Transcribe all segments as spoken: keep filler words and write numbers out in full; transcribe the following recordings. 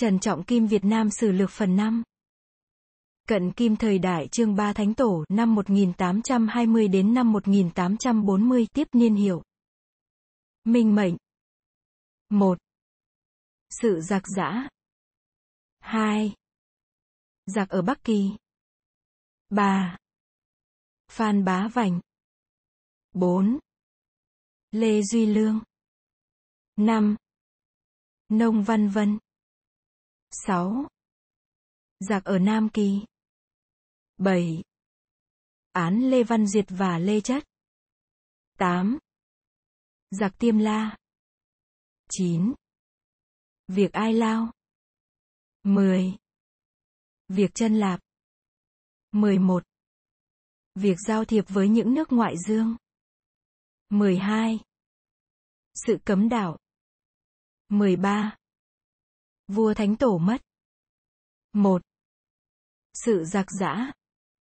Thần Trọng Kim Việt Nam Sử Lược phần năm. Cận Kim thời đại chương ba Thánh Tổ, năm một nghìn tám trăm hai mươi đến năm một nghìn tám trăm bốn mươi, tiếp niên hiệu. Minh mệnh. một. Sự giặc giã. hai. Giặc ở Bắc Kỳ. ba. Phan Bá Vành. bốn. Lê Duy Lương. năm. Nông Văn Vân. sáu. Giặc ở Nam Kỳ. bảy. Án Lê Văn Duyệt và Lê Chất. tám. Giặc Tiêm La. chín. Việc Ai Lao. mười. Việc Chân Lạp. mười một. Việc giao thiệp với những nước ngoại dương. mười hai. Sự cấm đạo. mười ba. Vua Thánh Tổ mất. một. Sự giặc giã.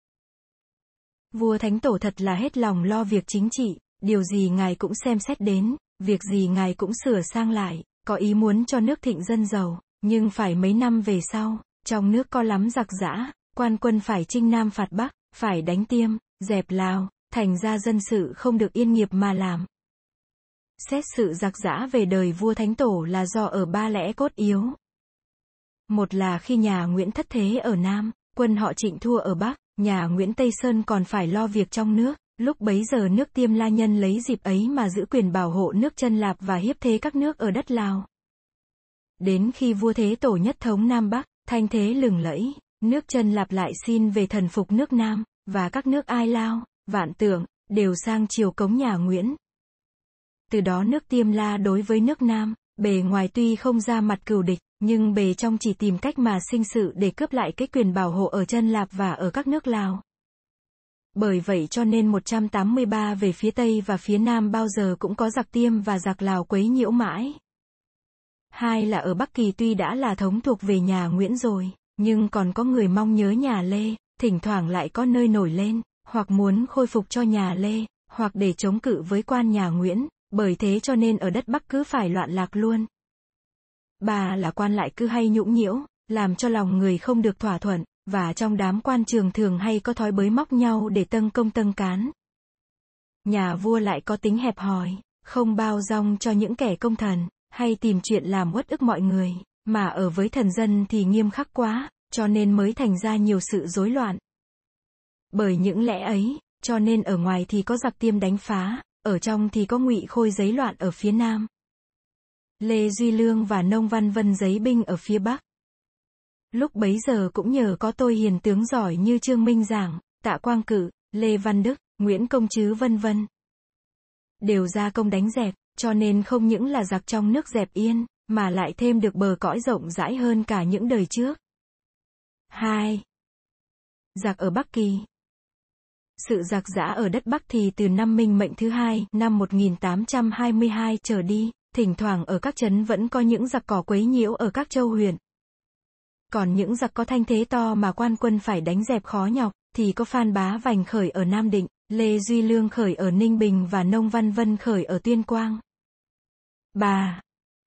Vua Thánh Tổ thật là hết lòng lo việc chính trị, điều gì ngài cũng xem xét đến, việc gì ngài cũng sửa sang lại, có ý muốn cho nước thịnh dân giàu, nhưng phải mấy năm về sau, trong nước có lắm giặc giã, quan quân phải chinh Nam phạt Bắc, phải đánh Tiêm, dẹp Lào, thành ra dân sự không được yên nghiệp mà làm. Xét sự giặc giã về đời vua Thánh Tổ là do ở ba lẽ cốt yếu. Một là khi nhà Nguyễn thất thế ở Nam, quân họ Trịnh thua ở Bắc, nhà Nguyễn Tây Sơn còn phải lo việc trong nước, lúc bấy giờ nước Tiêm La nhân lấy dịp ấy mà giữ quyền bảo hộ nước Chân Lạp và hiếp thế các nước ở đất Lào. Đến khi vua Thế Tổ nhất thống Nam Bắc, thanh thế lừng lẫy, nước Chân Lạp lại xin về thần phục nước Nam, và các nước Ai Lao, Vạn Tượng, đều sang triều cống nhà Nguyễn. Từ đó nước Tiêm La đối với nước Nam, bề ngoài tuy không ra mặt cừu địch, nhưng bề trong chỉ tìm cách mà sinh sự để cướp lại cái quyền bảo hộ ở Chân Lạp và ở các nước Lào. Bởi vậy cho nên một trăm tám mươi ba về phía Tây và phía Nam bao giờ cũng có giặc Tiêm và giặc Lào quấy nhiễu mãi. Hai là ở Bắc Kỳ tuy đã là thống thuộc về nhà Nguyễn rồi, nhưng còn có người mong nhớ nhà Lê, thỉnh thoảng lại có nơi nổi lên, hoặc muốn khôi phục cho nhà Lê, hoặc để chống cự với quan nhà Nguyễn, bởi thế cho nên ở đất Bắc cứ phải loạn lạc luôn. Ba là quan lại cứ hay nhũng nhiễu, làm cho lòng người không được thỏa thuận, và trong đám quan trường thường hay có thói bới móc nhau để tâng công tâng cán. Nhà vua lại có tính hẹp hòi, không bao dung cho những kẻ công thần, hay tìm chuyện làm uất ức mọi người, mà ở với thần dân thì nghiêm khắc quá, cho nên mới thành ra nhiều sự rối loạn. Bởi những lẽ ấy, cho nên ở ngoài thì có giặc Tiêm đánh phá, ở trong thì có Ngụy Khôi giấy loạn ở phía Nam. Lê Duy Lương và Nông Văn Vân giấy binh ở phía Bắc. Lúc bấy giờ cũng nhờ có tôi hiền tướng giỏi như Trương Minh Giảng, Tạ Quang Cự, Lê Văn Đức, Nguyễn Công Trứ vân vân. Đều ra công đánh dẹp, cho nên không những là giặc trong nước dẹp yên, mà lại thêm được bờ cõi rộng rãi hơn cả những đời trước. hai. Giặc ở Bắc Kỳ. Sự giặc giã ở đất Bắc thì từ năm Minh Mệnh thứ hai, năm một nghìn tám trăm hai mươi hai trở đi, thỉnh thoảng ở các trấn vẫn có những giặc cỏ quấy nhiễu ở các châu huyện. Còn những giặc có thanh thế to mà quan quân phải đánh dẹp khó nhọc, thì có Phan Bá Vành khởi ở Nam Định, Lê Duy Lương khởi ở Ninh Bình và Nông Văn Vân khởi ở Tuyên Quang. ba.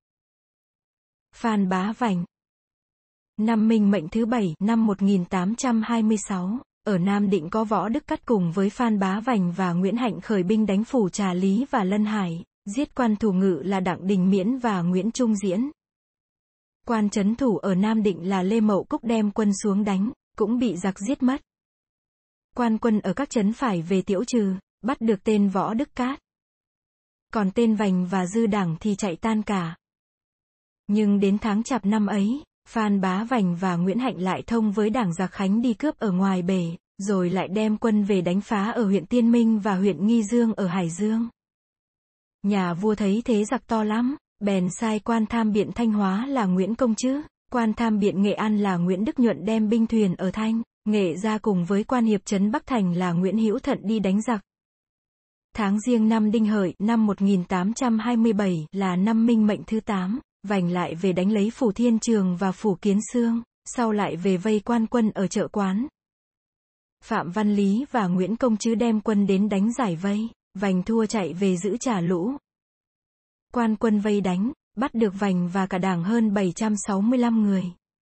Phan Bá Vành. Năm Minh Mệnh thứ bảy, năm một nghìn tám trăm hai mươi sáu, ở Nam Định có Võ Đức Cắt cùng với Phan Bá Vành và Nguyễn Hạnh khởi binh đánh phủ Trà Lý và Lân Hải, giết quan thủ ngự là Đặng Đình Miễn và Nguyễn Trung Diễn. Quan trấn thủ ở Nam Định là Lê Mậu Cúc đem quân xuống đánh, cũng bị giặc giết mất. Quan quân ở các trấn phải về tiễu trừ, bắt được tên Võ Đức Cát. Còn tên Vành và Dư Đảng thì chạy tan cả. Nhưng đến tháng Chạp năm ấy, Phan Bá Vành và Nguyễn Hạnh lại thông với đảng giặc Khánh đi cướp ở ngoài bể, rồi lại đem quân về đánh phá ở huyện Tiên Minh và huyện Nghi Dương ở Hải Dương. Nhà vua thấy thế giặc to lắm, bèn sai quan tham biện Thanh Hóa là Nguyễn Công Trứ, quan tham biện Nghệ An là Nguyễn Đức Nhuận đem binh thuyền ở Thanh, Nghệ ra cùng với quan hiệp trấn Bắc Thành là Nguyễn Hữu Thận đi đánh giặc. Tháng Giêng năm Đinh Hợi, năm một nghìn tám trăm hai mươi bảy là năm Minh Mệnh thứ tám, Vành lại về đánh lấy phủ Thiên Trường và phủ Kiến Xương, sau lại về vây quan quân ở Chợ Quán. Phạm Văn Lý và Nguyễn Công Trứ đem quân đến đánh giải vây, Vành thua chạy về giữ trả lũ. Quan quân vây đánh, bắt được Vành và cả đảng hơn bảy trăm sáu mươi lăm người.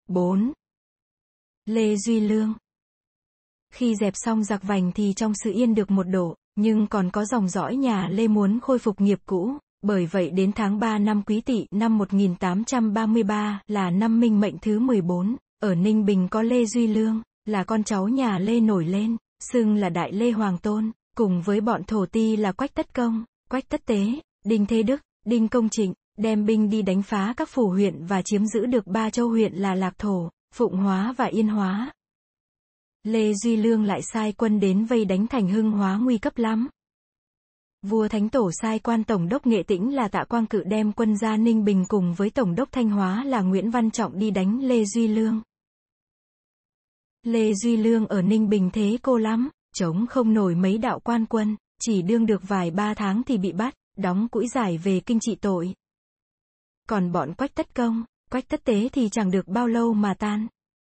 bốn. Lê Duy Lương. Khi dẹp xong giặc Vành thì trong sự yên được một độ, nhưng còn có dòng dõi nhà Lê muốn khôi phục nghiệp cũ, bởi vậy đến tháng ba năm Quý Tỵ năm một nghìn tám trăm ba mươi ba là năm Minh Mệnh thứ mười bốn, ở Ninh Bình có Lê Duy Lương, là con cháu nhà Lê nổi lên, xưng là Đại Lê Hoàng Tôn, cùng với bọn thổ ti là Quách Tất Công, Quách Tất Tế, Đinh Thế Đức, Đinh Công Trịnh, đem binh đi đánh phá các phủ huyện và chiếm giữ được ba châu huyện là Lạc Thổ, Phụng Hóa và Yên Hóa. Lê Duy Lương lại sai quân đến vây đánh thành Hưng Hóa nguy cấp lắm. Vua Thánh Tổ sai quan tổng đốc Nghệ Tĩnh là Tạ Quang Cự đem quân ra Ninh Bình cùng với tổng đốc Thanh Hóa là Nguyễn Văn Trọng đi đánh Lê Duy Lương. Lê Duy Lương ở Ninh Bình thế cô lắm, chống không nổi mấy đạo quan quân, chỉ đương được vài ba tháng thì bị bắt, đóng cũi giải về kinh trị tội. Còn bọn Quách Tất Công, Quách Tất Tế thì chẳng được bao lâu mà tan.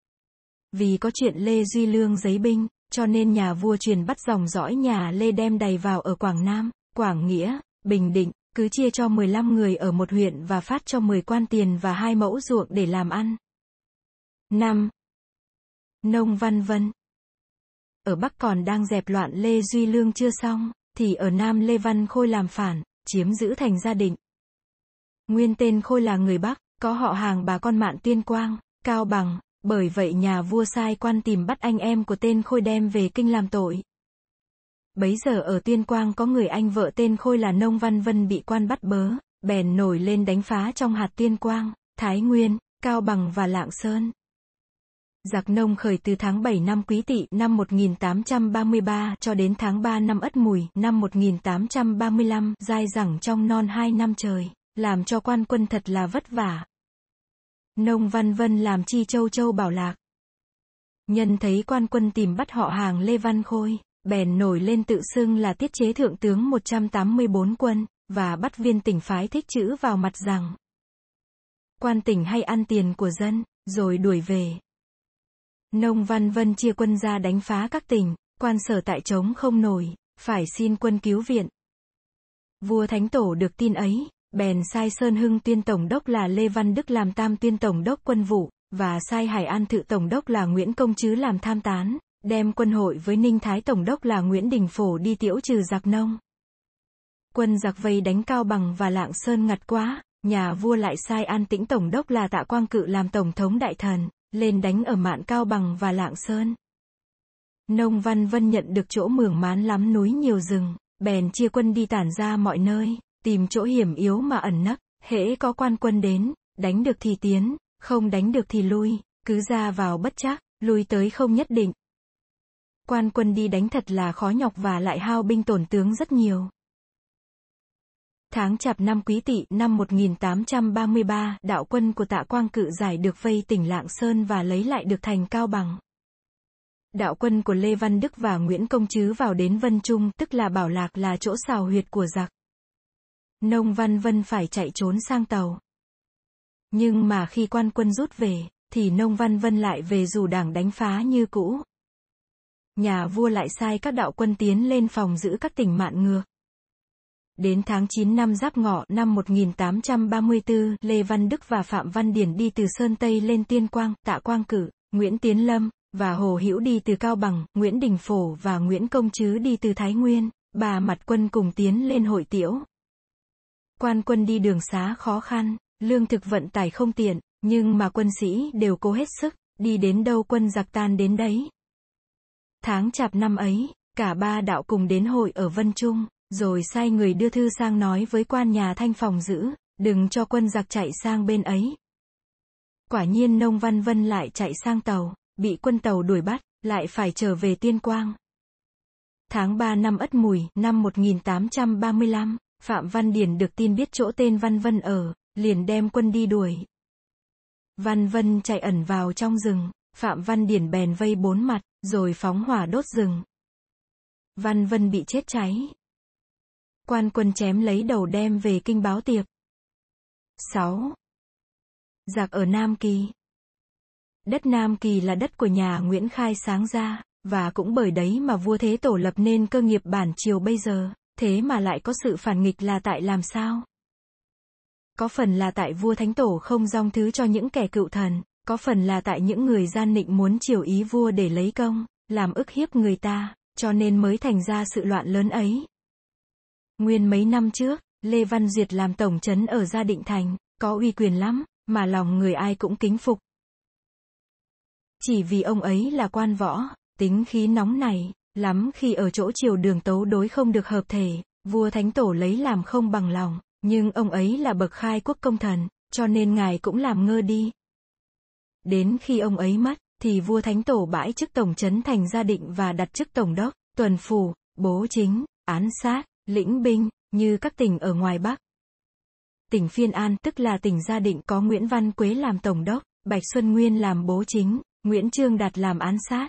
Vì có chuyện Lê Duy Lương giấy binh, cho nên nhà vua truyền bắt dòng dõi nhà Lê đem đầy vào ở Quảng Nam, Quảng Nghĩa, Bình Định, cứ chia cho mười lăm người ở một huyện và phát cho mười quan tiền và hai mẫu ruộng để làm ăn. năm. Nông Văn Vân. Ở Bắc còn đang dẹp loạn Lê Duy Lương chưa xong, thì ở Nam Lê Văn Khôi làm phản, chiếm giữ thành Gia Định. Nguyên tên Khôi là người Bắc, có họ hàng bà con Mạn Tuyên Quang, Cao Bằng, bởi vậy nhà vua sai quan tìm bắt anh em của tên Khôi đem về kinh làm tội. Bấy giờ ở Tuyên Quang có người anh vợ tên Khôi là Nông Văn Vân bị quan bắt bớ, bèn nổi lên đánh phá trong hạt Tuyên Quang, Thái Nguyên, Cao Bằng và Lạng Sơn. Giặc Nông khởi từ tháng bảy năm Quý Tỵ năm một nghìn tám trăm ba mươi ba cho đến tháng ba năm Ất Mùi năm một nghìn tám trăm ba mươi lăm, dai dẳng trong non hai năm trời, làm cho quan quân thật là vất vả. Nông Văn Vân làm chi châu châu bảo lạc. Nhân thấy quan quân tìm bắt họ hàng Lê Văn Khôi, bèn nổi lên tự xưng là tiết chế thượng tướng một trăm tám mươi bốn quân, và bắt viên tỉnh phái Thích Chữ vào mặt rằng quan tỉnh hay ăn tiền của dân, rồi đuổi về. Nông Văn Vân chia quân ra đánh phá các tỉnh, quan sở tại chống không nổi, phải xin quân cứu viện. Vua Thánh Tổ được tin ấy, bèn sai Sơn Hưng Tuyên Tổng đốc là Lê Văn Đức làm Tam Tuyên Tổng đốc quân vụ, và sai Hải An Thự Tổng đốc là Nguyễn Công Trứ làm tham tán, đem quân hội với Ninh Thái Tổng đốc là Nguyễn Đình Phổ đi tiễu trừ giặc Nông. Quân giặc vây đánh Cao Bằng và Lạng Sơn ngặt quá, nhà vua lại sai An Tĩnh Tổng đốc là Tạ Quang Cự làm Tổng thống đại thần, lên đánh ở mạn Cao Bằng và Lạng Sơn. Nông Văn Vân nhận được chỗ mường mán lắm núi nhiều rừng, bèn chia quân đi tản ra mọi nơi, tìm chỗ hiểm yếu mà ẩn nấp, hễ có quan quân đến, đánh được thì tiến, không đánh được thì lui, cứ ra vào bất chắc, lui tới không nhất định. Quan quân đi đánh thật là khó nhọc và lại hao binh tổn tướng rất nhiều. Tháng Chạp năm Quý Tỵ năm một nghìn tám trăm ba mươi ba, đạo quân của Tạ Quang Cự giải được vây tỉnh Lạng Sơn và lấy lại được thành Cao Bằng. Đạo quân của Lê Văn Đức và Nguyễn Công Trứ vào đến Vân Trung, tức là Bảo Lạc, là chỗ xào huyệt của giặc. Nông Văn Vân phải chạy trốn sang Tàu. Nhưng mà khi quan quân rút về, thì Nông Văn Vân lại về rủ đảng đánh phá như cũ. Nhà vua lại sai các đạo quân tiến lên phòng giữ các tỉnh Mạn Ngược. Đến tháng chín năm Giáp Ngọ năm một nghìn tám trăm ba mươi tư, Lê Văn Đức và Phạm Văn Điển đi từ Sơn Tây lên Tuyên Quang, Tạ Quang Cự, Nguyễn Tiến Lâm và Hồ Hữu đi từ Cao Bằng, Nguyễn Đình Phổ và Nguyễn Công Trứ đi từ Thái Nguyên, ba mặt quân cùng tiến lên hội tiễu. Quan quân đi đường xá khó khăn, lương thực vận tải không tiện, nhưng mà quân sĩ đều cố hết sức, đi đến đâu quân giặc tan đến đấy. Tháng Chạp năm ấy, cả ba đạo cùng đến hội ở Vân Trung, rồi sai người đưa thư sang nói với quan nhà Thanh phòng giữ, đừng cho quân giặc chạy sang bên ấy. Quả nhiên Nông Văn Vân lại chạy sang Tàu, bị quân Tàu đuổi bắt, lại phải trở về Tuyên Quang. Tháng ba năm Ất Mùi, năm một nghìn tám trăm ba mươi lăm, Phạm Văn Điển được tin biết chỗ tên Văn Vân ở, liền đem quân đi đuổi. Văn Vân chạy ẩn vào trong rừng, Phạm Văn Điển bèn vây bốn mặt, rồi phóng hỏa đốt rừng. Văn Vân bị chết cháy. Quan quân chém lấy đầu đem về kinh báo tiệp. sáu. Giặc ở Nam Kỳ. Đất Nam Kỳ là đất của nhà Nguyễn Khai sáng ra, và cũng bởi đấy mà vua Thế Tổ lập nên cơ nghiệp bản triều bây giờ, thế mà lại có sự phản nghịch là tại làm sao? Có phần là tại vua Thánh Tổ không dong thứ cho những kẻ cựu thần, Có phần là tại những người gian nịnh muốn chiều ý vua để lấy công, làm ức hiếp người ta, cho nên mới thành ra sự loạn lớn ấy. Nguyên mấy năm trước, Lê Văn Duyệt làm tổng trấn ở Gia Định Thành, có uy quyền lắm, mà lòng người ai cũng kính phục. Chỉ vì ông ấy là quan võ, tính khí nóng này, lắm khi ở chỗ triều đường tấu đối không được hợp thể, vua Thánh Tổ lấy làm không bằng lòng, nhưng ông ấy là bậc khai quốc công thần, cho nên ngài cũng làm ngơ đi. Đến khi ông ấy mất, thì vua Thánh Tổ bãi chức tổng trấn thành Gia Định và đặt chức tổng đốc, tuần phủ, bố chính, án sát, lĩnh binh, như các tỉnh ở ngoài Bắc. Tỉnh Phiên An tức là tỉnh Gia Định có Nguyễn Văn Quế làm tổng đốc, Bạch Xuân Nguyên làm bố chính, Nguyễn Trương Đạt làm án sát.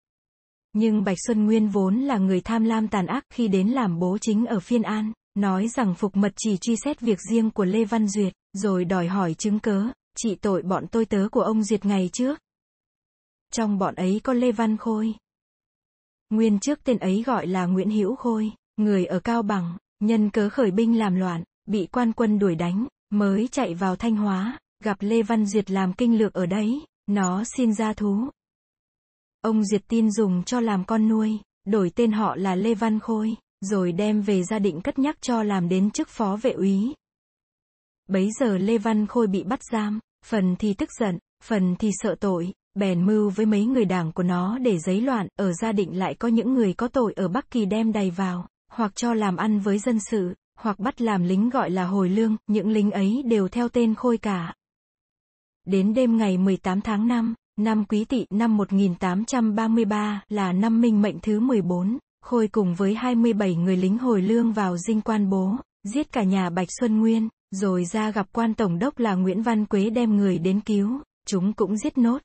Nhưng Bạch Xuân Nguyên vốn là người tham lam tàn ác khi đến làm bố chính ở Phiên An, nói rằng Phục Mật chỉ truy xét việc riêng của Lê Văn Duyệt, rồi đòi hỏi chứng cớ, trị tội bọn tôi tớ của ông Duyệt ngày trước. Trong bọn ấy có Lê Văn Khôi. Nguyên trước tên ấy gọi là Nguyễn Hữu Khôi, người ở Cao Bằng, nhân cớ khởi binh làm loạn, bị quan quân đuổi đánh, mới chạy vào Thanh Hóa, gặp Lê Văn Duyệt làm kinh lược ở đấy, nó xin ra thú. Ông Duyệt tin dùng cho làm con nuôi, đổi tên họ là Lê Văn Khôi, rồi đem về Gia Định cất nhắc cho làm đến chức phó vệ úy. Bấy giờ Lê Văn Khôi bị bắt giam, phần thì tức giận, phần thì sợ tội, bèn mưu với mấy người đảng của nó để giấy loạn, ở Gia Định lại có những người có tội ở Bắc Kỳ đem đày vào, hoặc cho làm ăn với dân sự, hoặc bắt làm lính gọi là hồi lương, những lính ấy đều theo tên Khôi cả. Đến đêm ngày mười tám tháng năm, năm Quý Tỵ năm một nghìn tám trăm ba mươi ba là năm Minh Mệnh thứ mười bốn, Khôi cùng với hai mươi bảy người lính hồi lương vào dinh quan bố, giết cả nhà Bạch Xuân Nguyên, rồi ra gặp quan tổng đốc là Nguyễn Văn Quế đem người đến cứu, chúng cũng giết nốt.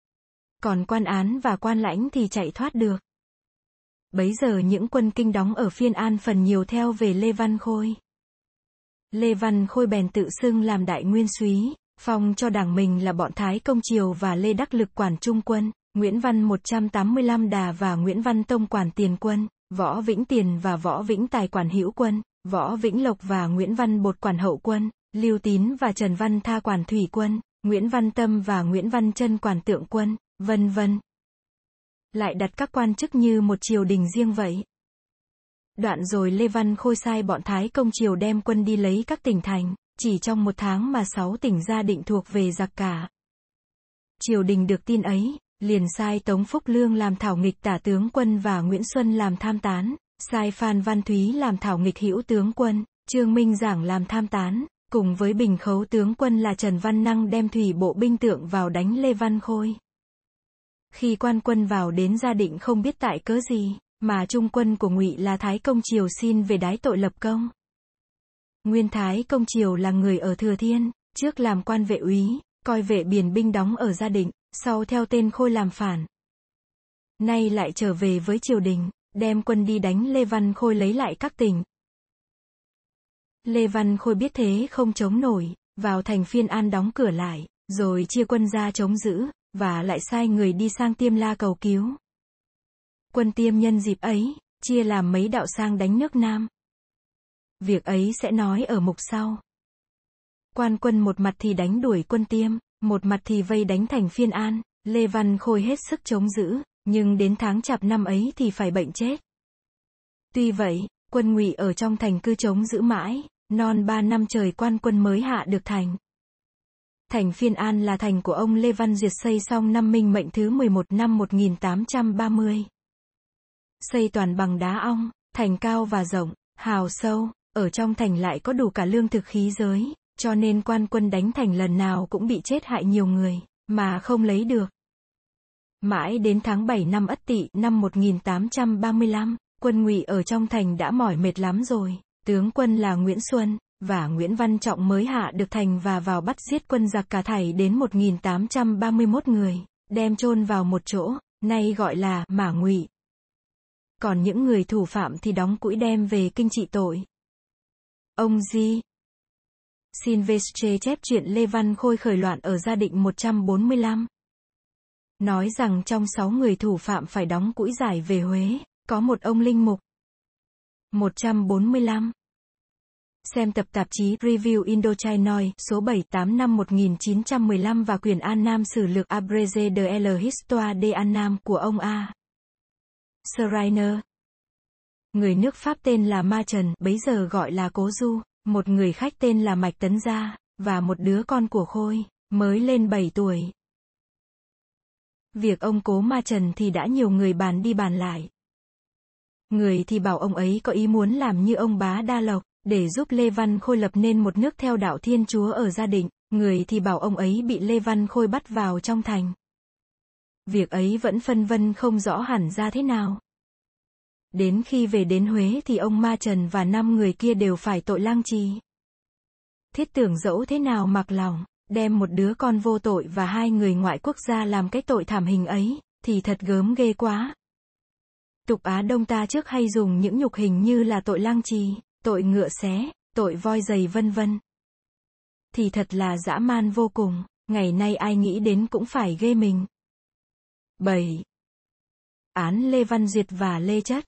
Còn quan án và quan lãnh thì chạy thoát được. Bấy giờ những quân Kinh đóng ở Phiên An phần nhiều theo về Lê Văn Khôi. Lê Văn Khôi bèn tự xưng làm đại nguyên soái, phong cho đảng mình là bọn Thái Công Triều và Lê Đắc Lực quản trung quân, Nguyễn Văn một trăm tám mươi lăm đà và Nguyễn Văn Tông quản tiền quân, Võ Vĩnh Tiền và Võ Vĩnh Tài quản hữu quân, Võ Vĩnh Lộc và Nguyễn Văn Bột quản hậu quân, Lưu Tín và Trần Văn Tha quản thủy quân, Nguyễn Văn Tâm và Nguyễn Văn Trân quản tượng quân, vân vân. Lại đặt các quan chức như một triều đình riêng vậy. Đoạn rồi Lê Văn Khôi sai bọn Thái Công Triều đem quân đi lấy các tỉnh thành, chỉ trong một tháng mà sáu tỉnh Gia Định thuộc về giặc cả. Triều đình được tin ấy, liền sai Tống Phúc Lương làm thảo nghịch tả tướng quân và Nguyễn Xuân làm tham tán, sai Phan Văn Thúy làm thảo nghịch hữu tướng quân, Trương Minh Giảng làm tham tán, cùng với Bình Khấu tướng quân là Trần Văn Năng đem thủy bộ binh tượng vào đánh Lê Văn Khôi. Khi quan quân vào đến Gia Định không biết tại cớ gì, mà trung quân của Ngụy là Thái Công Triều xin về đái tội lập công. Nguyên Thái Công Triều là người ở Thừa Thiên, trước làm quan vệ úy, coi vệ biển binh đóng ở Gia Định, sau theo tên Khôi làm phản. Nay lại trở về với triều đình, đem quân đi đánh Lê Văn Khôi lấy lại các tỉnh. Lê Văn Khôi biết thế không chống nổi, vào thành Phiên An đóng cửa lại, rồi chia quân ra chống giữ, và lại sai người đi sang Tiêm La cầu cứu. Quân Tiêm nhân dịp ấy, chia làm mấy đạo sang đánh nước Nam. Việc ấy sẽ nói ở mục sau. Quan quân một mặt thì đánh đuổi quân Tiêm, một mặt thì vây đánh thành Phiên An, Lê Văn Khôi hết sức chống giữ, nhưng đến tháng Chạp năm ấy thì phải bệnh chết. Tuy vậy, quân Ngụy ở trong thành cứ chống giữ mãi, non ba năm trời quan quân mới hạ được thành. Thành Phiên An là thành của ông Lê Văn Duyệt xây xong năm Minh Mệnh thứ mười một năm một nghìn tám trăm ba mươi. Xây toàn bằng đá ong, thành cao và rộng, hào sâu, ở trong thành lại có đủ cả lương thực khí giới, cho nên quan quân đánh thành lần nào cũng bị chết hại nhiều người, mà không lấy được. Mãi đến tháng bảy năm Ất Tỵ năm một nghìn tám trăm ba mươi lăm, quân Ngụy ở trong thành đã mỏi mệt lắm rồi, tướng quân là Nguyễn Xuân và Nguyễn Văn Trọng mới hạ được thành và vào bắt giết quân giặc cả thảy đến một nghìn tám trăm ba mươi mốt người, đem chôn vào một chỗ, nay gọi là Mả Ngụy. Còn những người thủ phạm thì đóng cũi đem về kinh trị tội. Ông G. Silvestre chép chuyện Lê Văn Khôi khởi loạn ở Gia Định một trăm bốn mươi lăm. Nói rằng trong sáu người thủ phạm phải đóng cũi giải về Huế, có một ông linh mục. một trăm bốn mươi lăm. Xem tập tạp chí Review Indochinois số bảy tám năm một nghìn chín trăm mười lăm và quyển An Nam Sử lược Abrégé de l'Histoire de An Nam của ông A. Schreiner. Người nước Pháp tên là Ma Trần, bấy giờ gọi là Cố Du, một người khách tên là Mạch Tấn Gia, và một đứa con của Khôi, mới lên bảy tuổi. Việc ông Cố Ma Trần thì đã nhiều người bàn đi bàn lại. Người thì bảo ông ấy có ý muốn làm như ông Bá Đa Lộc, để giúp Lê Văn Khôi lập nên một nước theo đạo Thiên Chúa ở Gia Định, người thì bảo ông ấy bị Lê Văn Khôi bắt vào trong thành. Việc ấy vẫn phân vân không rõ hẳn ra thế nào. Đến khi về đến Huế thì ông Ma Trần và năm người kia đều phải tội lang trì. Thiết tưởng dẫu thế nào mặc lòng, đem một đứa con vô tội và hai người ngoại quốc gia làm cái tội thảm hình ấy, thì thật gớm ghê quá. Tục Á Đông ta trước hay dùng những nhục hình như là tội lang trì, tội ngựa xé, tội voi giày vân vân. Thì thật là dã man vô cùng, ngày nay ai nghĩ đến cũng phải ghê mình. bảy. Án Lê Văn Duyệt và Lê Chất.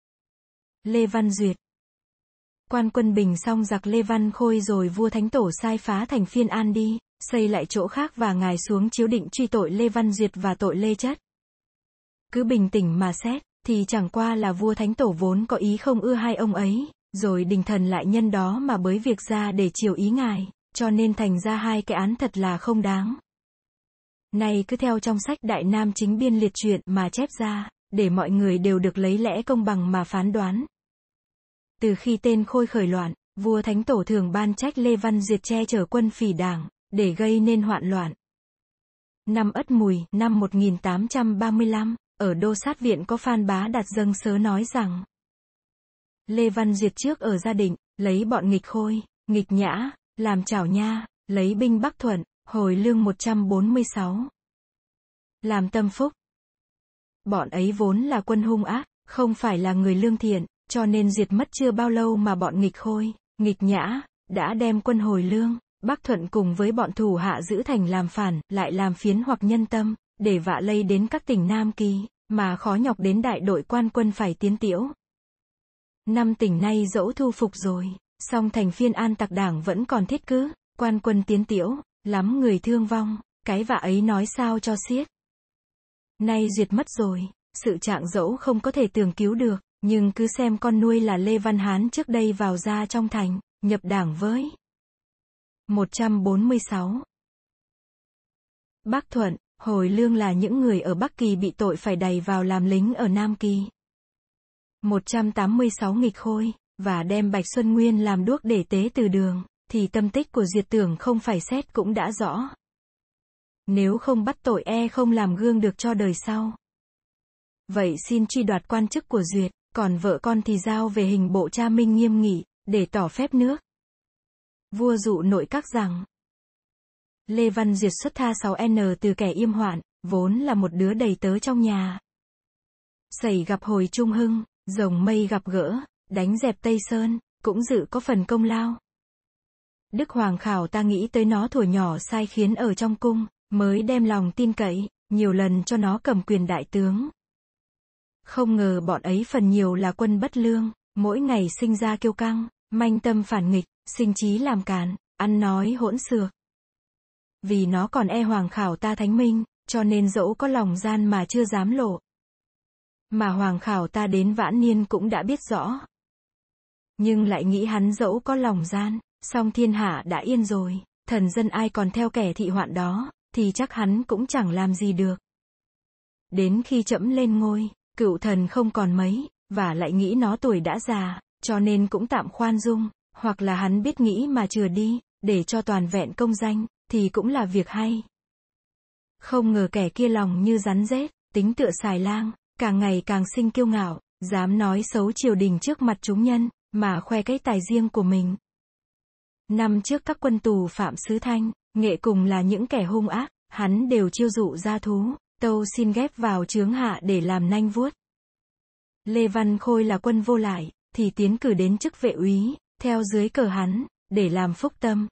Lê Văn Duyệt. Quan quân Bình xong giặc Lê Văn Khôi rồi vua Thánh Tổ sai phá thành Phiên An đi, xây lại chỗ khác và ngài xuống chiếu định truy tội Lê Văn Duyệt và tội Lê Chất. Cứ bình tĩnh mà xét, thì chẳng qua là vua Thánh Tổ vốn có ý không ưa hai ông ấy, rồi đình thần lại nhân đó mà bới việc ra để chiều ý ngài, cho nên thành ra hai cái án thật là không đáng. Nay cứ theo trong sách Đại Nam Chính Biên liệt truyện mà chép ra, để mọi người đều được lấy lẽ công bằng mà phán đoán. Từ khi tên Khôi khởi loạn, vua Thánh Tổ thường ban trách Lê Văn Duyệt che chở quân phỉ đảng, để gây nên hoạn loạn. Năm Ất Mùi, năm một nghìn tám trăm ba mươi lăm, ở Đô Sát Viện có Phan Bá Đạt dâng sớ nói rằng Lê Văn Duyệt trước ở Gia Định, lấy bọn nghịch Khôi, nghịch Nhã, làm chảo nha, lấy binh Bắc Thuận, hồi lương một trăm bốn mươi sáu. Làm tâm phúc. Bọn ấy vốn là quân hung ác, không phải là người lương thiện, cho nên Duyệt mất chưa bao lâu mà bọn nghịch Khôi, nghịch Nhã, đã đem quân hồi lương, Bắc Thuận cùng với bọn thủ hạ giữ thành làm phản, lại làm phiến hoặc nhân tâm, để vạ lây đến các tỉnh Nam Kỳ, mà khó nhọc đến đại đội quan quân phải tiến tiễu. Năm tỉnh nay dẫu thu phục rồi, song thành Phiên An tặc đảng vẫn còn thiết cứ, quan quân tiến tiễu, lắm người thương vong, cái vạ ấy nói sao cho xiết. Nay Duyệt mất rồi, sự trạng dẫu không có thể tường cứu được, nhưng cứ xem con nuôi là Lê Văn Hán trước đây vào ra trong thành, nhập đảng với. một trăm bốn mươi sáu. Bắc Thuận, hồi lương là những người ở Bắc Kỳ bị tội phải đày vào làm lính ở Nam Kỳ. một trăm tám mươi sáu nghịch Khôi, và đem Bạch Xuân Nguyên làm đuốc để tế từ đường, thì tâm tích của Duyệt tưởng không phải xét cũng đã rõ. Nếu không bắt tội e không làm gương được cho đời sau. Vậy xin truy đoạt quan chức của Duyệt, còn vợ con thì giao về hình bộ cha Minh nghiêm nghị, để tỏ phép nước. Vua dụ nội các rằng Lê Văn Duyệt xuất tha sáu N từ kẻ yêm hoạn, vốn là một đứa đầy tớ trong nhà. Sẩy gặp hồi Trung Hưng, rồng mây gặp gỡ, đánh dẹp Tây Sơn, cũng dự có phần công lao. Đức Hoàng Khảo ta nghĩ tới nó thuở nhỏ sai khiến ở trong cung, mới đem lòng tin cậy, nhiều lần cho nó cầm quyền đại tướng. Không ngờ bọn ấy phần nhiều là quân bất lương, mỗi ngày sinh ra kiêu căng, manh tâm phản nghịch, sinh trí làm càn, ăn nói hỗn xược. Vì nó còn e Hoàng Khảo ta thánh minh, cho nên dẫu có lòng gian mà chưa dám lộ. Mà Hoàng Khảo ta đến vãn niên cũng đã biết rõ. Nhưng lại nghĩ hắn dẫu có lòng gian, song thiên hạ đã yên rồi, thần dân ai còn theo kẻ thị hoạn đó, thì chắc hắn cũng chẳng làm gì được. Đến khi trẫm lên ngôi, cựu thần không còn mấy, và lại nghĩ nó tuổi đã già, cho nên cũng tạm khoan dung, hoặc là hắn biết nghĩ mà chừa đi, để cho toàn vẹn công danh, thì cũng là việc hay. Không ngờ kẻ kia lòng như rắn rết, tính tựa xài lang, càng ngày càng sinh kiêu ngạo, dám nói xấu triều đình trước mặt chúng nhân, mà khoe cái tài riêng của mình. Năm trước các quân tù phạm sứ Thanh, Nghệ cùng là những kẻ hung ác, hắn đều chiêu dụ ra thú, tâu xin ghép vào chướng hạ để làm nanh vuốt. Lê Văn Khôi là quân vô lại, thì tiến cử đến chức vệ úy, theo dưới cờ hắn, để làm phúc tâm.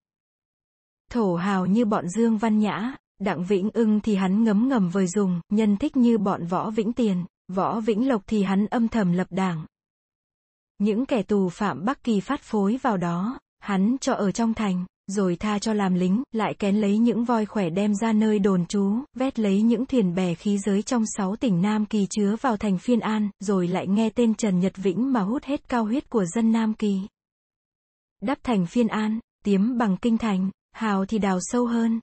Thổ hào như bọn Dương Văn Nhã, Đặng Vĩnh Ưng thì hắn ngấm ngầm vời dùng, nhân thích như bọn Võ Vĩnh Tiền, Võ Vĩnh Lộc thì hắn âm thầm lập đảng. Những kẻ tù phạm Bắc Kỳ phát phối vào đó, hắn cho ở trong thành, rồi tha cho làm lính, lại kén lấy những voi khỏe đem ra nơi đồn trú, vét lấy những thuyền bè khí giới trong sáu tỉnh Nam Kỳ chứa vào thành Phiên An, rồi lại nghe tên Trần Nhật Vĩnh mà hút hết cao huyết của dân Nam Kỳ. Đắp thành Phiên An, tiếm bằng kinh thành, hào thì đào sâu hơn.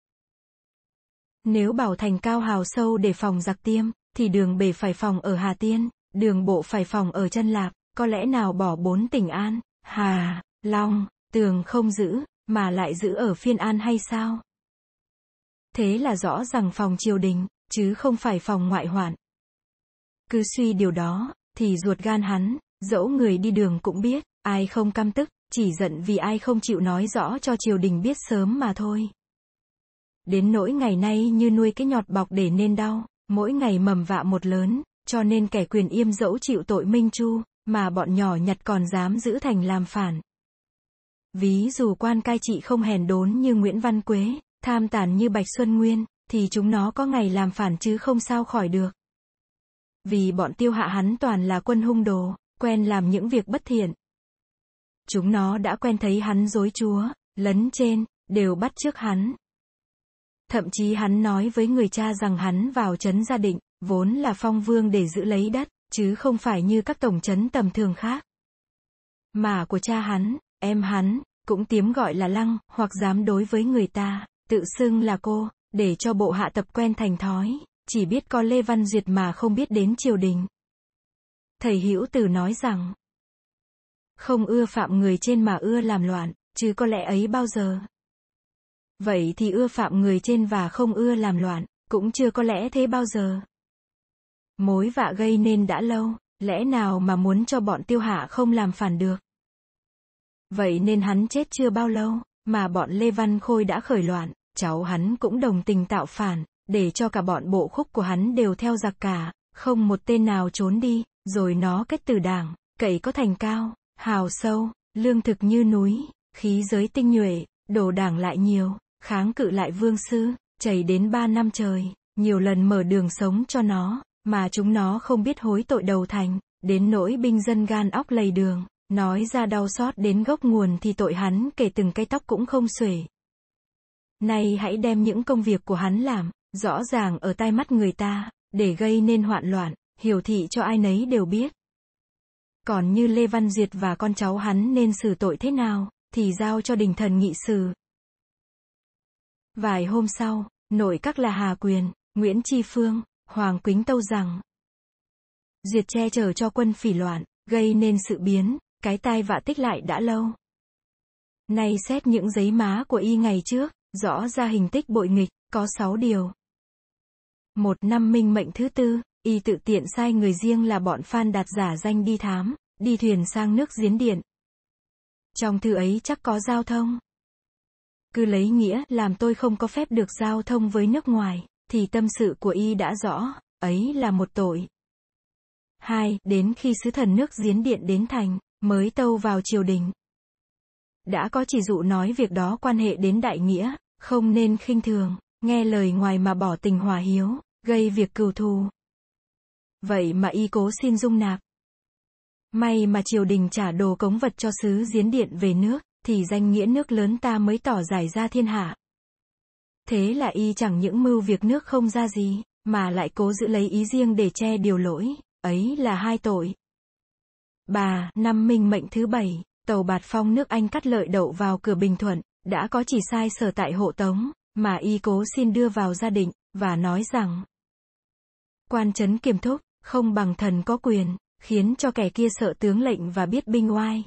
Nếu bảo thành cao hào sâu để phòng giặc tiêm, thì đường bể phải phòng ở Hà Tiên, đường bộ phải phòng ở Chân Lạp, có lẽ nào bỏ bốn tỉnh An, Hà, Long, Tường không giữ, mà lại giữ ở Phiên An hay sao? Thế là rõ rằng phòng triều đình, chứ không phải phòng ngoại hoạn. Cứ suy điều đó, thì ruột gan hắn, dẫu người đi đường cũng biết, ai không căm tức, chỉ giận vì ai không chịu nói rõ cho triều đình biết sớm mà thôi. Đến nỗi ngày nay như nuôi cái nhọt bọc để nên đau, mỗi ngày mầm vạ một lớn, cho nên kẻ quyền yêm dẫu chịu tội minh chu, mà bọn nhỏ nhặt còn dám giữ thành làm phản. Ví dụ quan cai trị không hèn đốn như Nguyễn Văn Quế, tham tàn như Bạch Xuân Nguyên, thì chúng nó có ngày làm phản chứ không sao khỏi được. Vì bọn Tiêu Hạ hắn toàn là quân hung đồ, quen làm những việc bất thiện. Chúng nó đã quen thấy hắn dối chúa, lấn trên, đều bắt chước hắn. Thậm chí hắn nói với người cha rằng hắn vào trấn Gia Định, vốn là phong vương để giữ lấy đất, chứ không phải như các tổng trấn tầm thường khác. Mà của cha hắn, em hắn, cũng tiếm gọi là Lăng, hoặc dám đối với người ta, tự xưng là cô, để cho bộ hạ tập quen thành thói, chỉ biết có Lê Văn Duyệt mà không biết đến triều đình. Thầy Hữu Từ nói rằng, không ưa phạm người trên mà ưa làm loạn, chứ có lẽ ấy bao giờ. Vậy thì ưa phạm người trên và không ưa làm loạn, cũng chưa có lẽ thế bao giờ. Mối vạ gây nên đã lâu, lẽ nào mà muốn cho bọn Tiêu Hạ không làm phản được. Vậy nên hắn chết chưa bao lâu, mà bọn Lê Văn Khôi đã khởi loạn, cháu hắn cũng đồng tình tạo phản, để cho cả bọn bộ khúc của hắn đều theo giặc cả, không một tên nào trốn đi, rồi nó kết từ đảng, cậy có thành cao, hào sâu, lương thực như núi, khí giới tinh nhuệ, đồ đảng lại nhiều, kháng cự lại vương sư, chảy đến ba năm trời, nhiều lần mở đường sống cho nó, mà chúng nó không biết hối tội đầu thành, đến nỗi binh dân gan óc lầy đường, nói ra đau xót đến gốc nguồn thì tội hắn kể từng cái tóc cũng không xuể. Nay hãy đem những công việc của hắn làm, rõ ràng ở tai mắt người ta, để gây nên hoạn loạn, hiển thị cho ai nấy đều biết. Còn như Lê Văn Duyệt và con cháu hắn nên xử tội thế nào, thì giao cho đình thần nghị xử. Vài hôm sau, nội các là Hà Quyền, Nguyễn Tri Phương, Hoàng Quýnh tâu rằng Duyệt che chở cho quân phỉ loạn, gây nên sự biến, cái tai vạ tích lại đã lâu. Nay xét những giấy má của y ngày trước, rõ ra hình tích bội nghịch, có sáu điều. Một năm Minh Mệnh thứ tư, y tự tiện sai người riêng là bọn Phan Đạt giả danh đi thám, đi thuyền sang nước Giến Điện. Trong thư ấy chắc có giao thông. Cứ lấy nghĩa làm tôi không có phép được giao thông với nước ngoài, thì tâm sự của y đã rõ, ấy là một tội. Hai, đến khi sứ thần nước Giến Điện đến thành, mới tâu vào triều đình. Đã có chỉ dụ nói việc đó quan hệ đến đại nghĩa, không nên khinh thường, nghe lời ngoài mà bỏ tình hòa hiếu, gây việc cừu thù. Vậy mà y cố xin dung nạp. May mà triều đình trả đồ cống vật cho sứ Giến Điện về nước, thì danh nghĩa nước lớn ta mới tỏ giải ra thiên hạ. Thế là y chẳng những mưu việc nước không ra gì, mà lại cố giữ lấy ý riêng để che điều lỗi, ấy là hai tội. Bà, năm Minh Mệnh thứ bảy, tàu Bạt Phong nước Anh cắt lợi đậu vào cửa Bình Thuận, đã có chỉ sai sở tại hộ tống, mà y cố xin đưa vào Gia Định, và nói rằng quan trấn Kiềm Thúc, không bằng thần có quyền, khiến cho kẻ kia sợ tướng lệnh và biết binh oai.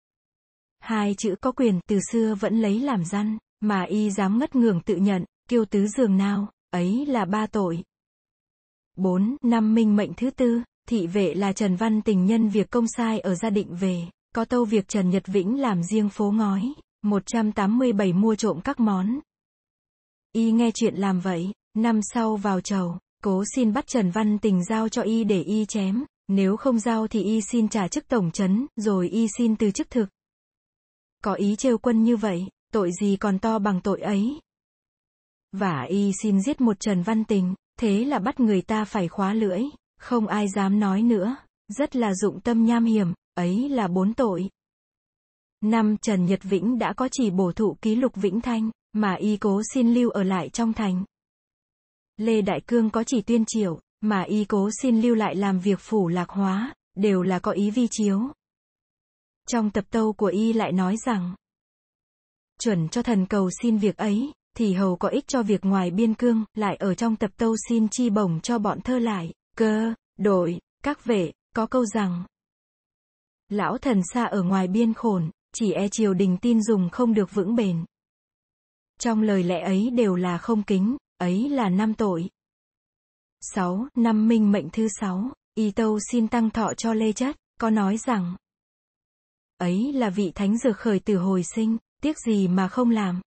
Hai chữ có quyền từ xưa vẫn lấy làm răn, mà y dám ngất ngưởng tự nhận, kiêu tứ giường nào, ấy là ba tội. Bốn, năm Minh Mệnh thứ tư, thị vệ là Trần Văn Tình nhân việc công sai ở Gia Định về, có tâu việc Trần Nhật Vĩnh làm riêng phố ngói, một trăm tám mươi bảy mua trộm các món. Y nghe chuyện làm vậy, năm sau vào chầu, cố xin bắt Trần Văn Tình giao cho y để y chém, nếu không giao thì y xin trả chức tổng trấn, rồi y xin từ chức thực. Có ý trêu quân như vậy, tội gì còn to bằng tội ấy. Và y xin giết một Trần Văn Tình, thế là bắt người ta phải khóa lưỡi, không ai dám nói nữa, rất là dụng tâm nham hiểm, ấy là bốn tội. năm Trần Nhật Vĩnh đã có chỉ bổ thụ ký lục Vĩnh Thanh, mà y cố xin lưu ở lại trong thành. Lê Đại Cương có chỉ tuyên triệu, mà y cố xin lưu lại làm việc phủ Lạc Hóa, đều là có ý vi chiếu. Trong tập tâu của y lại nói rằng, chuẩn cho thần cầu xin việc ấy, thì hầu có ích cho việc ngoài biên cương, lại ở trong tập tâu xin chi bổng cho bọn thơ lại, cơ, đội, các vệ, có câu rằng, lão thần xa ở ngoài biên khổn, chỉ e triều đình tin dùng không được vững bền. Trong lời lẽ ấy đều là không kính, ấy là năm tội. sáu Năm Minh mệnh thứ sáu, y tâu xin tăng thọ cho Lê Chất, có nói rằng, ấy là vị thánh dược khởi tử hồi sinh, tiếc gì mà không làm.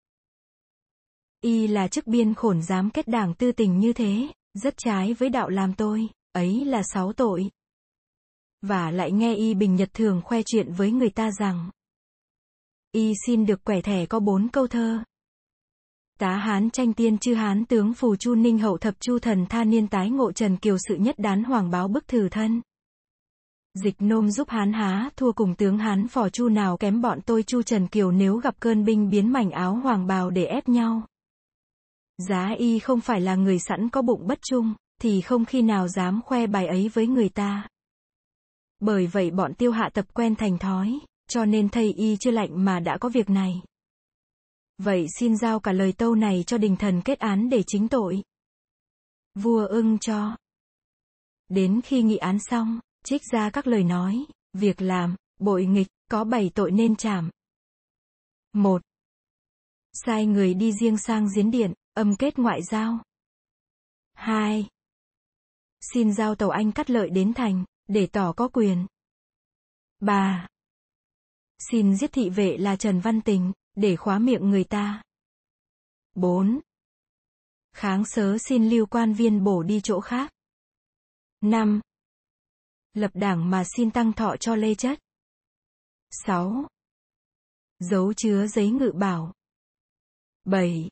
Y là chức biên khổn dám kết đảng tư tình như thế, rất trái với đạo làm tôi, ấy là sáu tội. Và lại nghe y bình nhật thường khoe chuyện với người ta rằng, y xin được quẻ thẻ có bốn câu thơ. Tá Hán tranh tiên chư Hán tướng phù chu ninh hậu thập chu thần tha niên tái ngộ Trần Kiều sự nhất đán hoàng báo bức thử thân. Dịch nôm giúp Hán há thua cùng tướng Hán phò chu nào kém bọn tôi chu Trần Kiều nếu gặp cơn binh biến mảnh áo hoàng bào để ép nhau. Giá y không phải là người sẵn có bụng bất trung, thì không khi nào dám khoe bài ấy với người ta. Bởi vậy bọn Tiêu Hạ tập quen thành thói, cho nên thầy y chưa lạnh mà đã có việc này. Vậy xin giao cả lời tâu này cho đình thần kết án để chính tội. Vua ưng cho. Đến khi nghị án xong, trích ra các lời nói, việc làm, bội nghịch, có bảy tội nên trảm. một Sai người đi riêng sang giếng điện, âm kết ngoại giao. hai Xin giao tàu Anh cắt lợi đến thành, để tỏ có quyền. ba Xin giết thị vệ là Trần Văn Tình, để khóa miệng người ta. bốn Kháng sớ xin lưu quan viên bổ đi chỗ khác. năm Lập đảng mà xin tăng thọ cho Lê Chất. sáu Giấu chứa giấy ngự bảo. bảy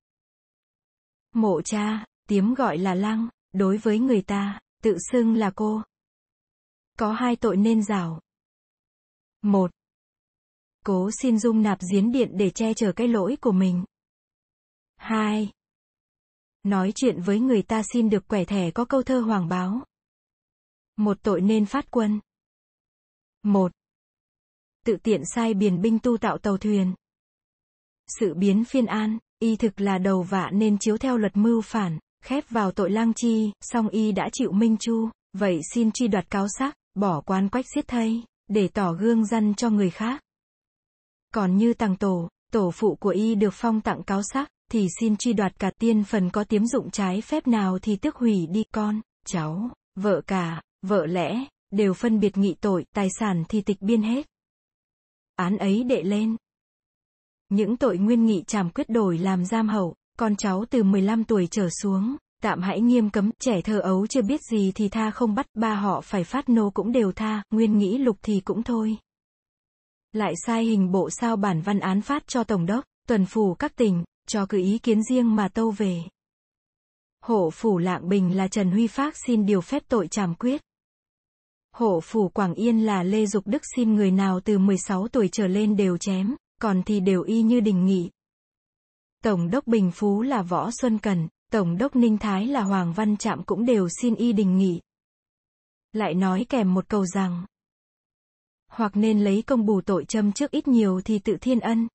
Mộ cha, tiếm gọi là Lăng, đối với người ta, tự xưng là cô. Có hai tội nên rảo. một Cố xin dung nạp giếng điện để che chở cái lỗi của mình. hai Nói chuyện với người ta xin được quẻ thẻ có câu thơ hoàng báo. Một tội nên phát quân. một Tự tiện sai biển binh tu tạo tàu thuyền. Sự biến phiên an, y thực là đầu vạ nên chiếu theo luật mưu phản, khép vào tội lang chi, song y đã chịu minh chu, vậy xin truy đoạt cáo sắc, bỏ quan quách giết thây, để tỏ gương răn cho người khác. Còn như tằng tổ, tổ phụ của y được phong tặng cáo sắc, thì xin truy đoạt cả tiên phần có tiếm dụng trái phép nào thì tước hủy đi, con, cháu, vợ cả, vợ lẽ, đều phân biệt nghị tội, tài sản thì tịch biên hết. Án ấy đệ lên. Những tội nguyên nghị trảm quyết đổi làm giam hậu, con cháu từ mười lăm tuổi trở xuống, tạm hãy nghiêm cấm, trẻ thơ ấu chưa biết gì thì tha không bắt, ba họ phải phát nô cũng đều tha, nguyên nghĩ lục thì cũng thôi. Lại sai hình bộ sao bản văn án phát cho tổng đốc, tuần phủ các tỉnh, cho cứ ý kiến riêng mà tâu về. Hộ phủ Lạng Bình là Trần Huy Phác xin điều phép tội trảm quyết. Hộ phủ Quảng Yên là Lê Dục Đức xin người nào từ mười sáu tuổi trở lên đều chém, còn thì đều y như đình nghị. Tổng đốc Bình Phú là Võ Xuân Cần, Tổng đốc Ninh Thái là Hoàng Văn Trạm cũng đều xin y đình nghị. Lại nói kèm một câu rằng, hoặc nên lấy công bù tội châm trước ít nhiều thì tự thiên ân.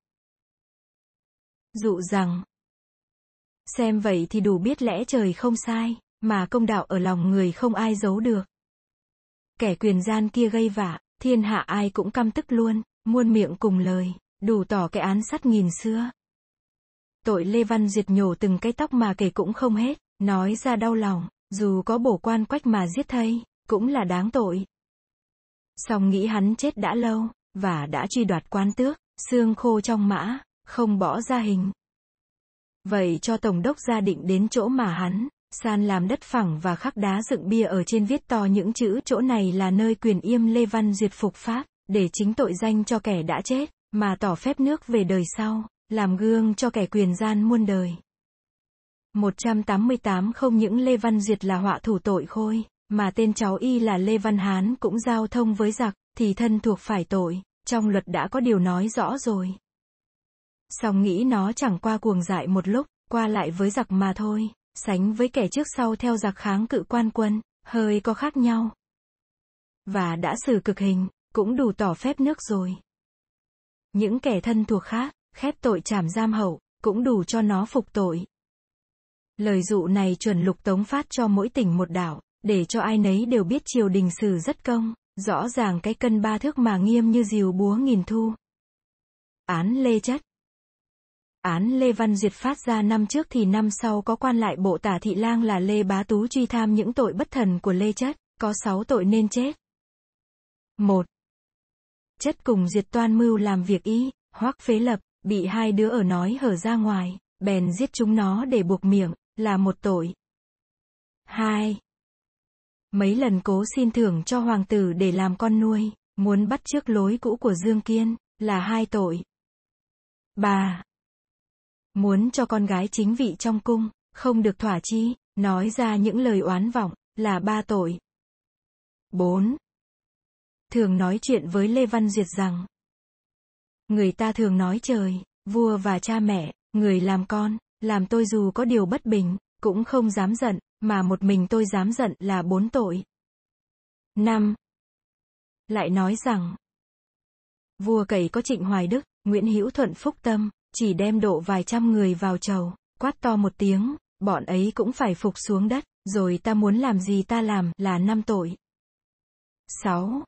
Dụ rằng, xem vậy thì đủ biết lẽ trời không sai, mà công đạo ở lòng người không ai giấu được. Kẻ quyền gian kia gây vả, thiên hạ ai cũng căm tức luôn, muôn miệng cùng lời, đủ tỏ cái án sắt nghìn xưa. Tội Lê Văn Duyệt nhổ từng cái tóc mà kể cũng không hết, nói ra đau lòng, dù có bổ quan quách mà giết thây, cũng là đáng tội. Song nghĩ hắn chết đã lâu, và đã truy đoạt quan tước, xương khô trong mã, không bỏ ra hình. Vậy cho tổng đốc ra định đến chỗ mà hắn, san làm đất phẳng và khắc đá dựng bia ở trên viết to những chữ chỗ này là nơi quyền yêm Lê Văn Duyệt phục pháp, để chính tội danh cho kẻ đã chết, mà tỏ phép nước về đời sau, làm gương cho kẻ quyền gian muôn đời. một trăm tám mươi tám Không những Lê Văn Duyệt là họa thủ tội khôi, mà tên cháu y là Lê Văn Hán cũng giao thông với giặc, thì thân thuộc phải tội. trong luật đã có điều nói rõ rồi. Song nghĩ nó chẳng qua cuồng dại một lúc, qua lại với giặc mà thôi, sánh với kẻ trước sau theo giặc kháng cự quan quân, hơi có khác nhau. Và đã xử cực hình, cũng đủ tỏ phép nước rồi. Những kẻ thân thuộc khác, khép tội trảm giam hậu, cũng đủ cho nó phục tội. Lời dụ này chuẩn Lục Tống phát cho mỗi tỉnh một đảo, để cho ai nấy đều biết triều đình xử rất công, rõ ràng cái cân ba thước mà nghiêm như rìu búa nghìn thu. Án Lê Chất. Án Lê Văn Duyệt phát ra năm trước thì năm sau có quan lại bộ Tả Thị Lang là Lê Bá Tú truy tham những tội bất thần của Lê Chất, có sáu tội nên chết. một. Chất cùng Duyệt toan mưu làm việc ý, hoắc phế lập, bị hai đứa ở nói hở ra ngoài, bèn giết chúng nó để buộc miệng, là một tội. hai. Mấy lần cố xin thưởng cho hoàng tử để làm con nuôi, muốn bắt chước lối cũ của Dương Kiên, là hai tội. ba. Muốn cho con gái chính vị trong cung, không được thỏa chi, nói ra những lời oán vọng, là ba tội. bốn. Thường nói chuyện với Lê Văn Duyệt rằng, người ta thường nói trời, vua và cha mẹ, người làm con, làm tôi dù có điều bất bình, cũng không dám giận, mà một mình tôi dám giận là bốn tội. năm. Lại nói rằng, vua cậy có Trịnh Hoài Đức, Nguyễn Hữu Thuận phúc tâm, chỉ đem độ vài trăm người vào chầu, quát to một tiếng, bọn ấy cũng phải phục xuống đất, rồi ta muốn làm gì ta làm, là năm tội. sáu.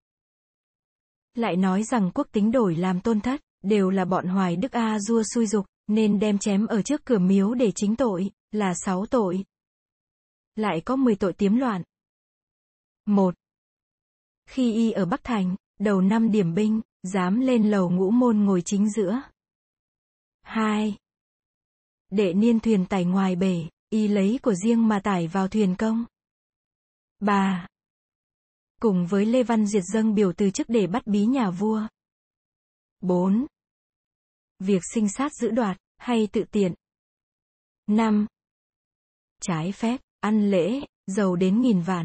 Lại nói rằng quốc tính đổi làm tôn thất, đều là bọn Hoài Đức A Dua xui dục, nên đem chém ở trước cửa miếu để chính tội, là sáu tội. Lại có mười tội tiếm loạn. một. Khi y ở Bắc Thành, đầu năm điểm binh, dám lên lầu Ngũ Môn ngồi chính giữa. hai. Đệ niên thuyền tải ngoài bể, y lấy của riêng mà tải vào thuyền công. ba. Cùng với Lê Văn Duyệt dâng biểu từ chức để bắt bí nhà vua. bốn. Việc sinh sát giữ đoạt, hay tự tiện. năm. Trái phép, ăn lễ, giàu đến nghìn vạn.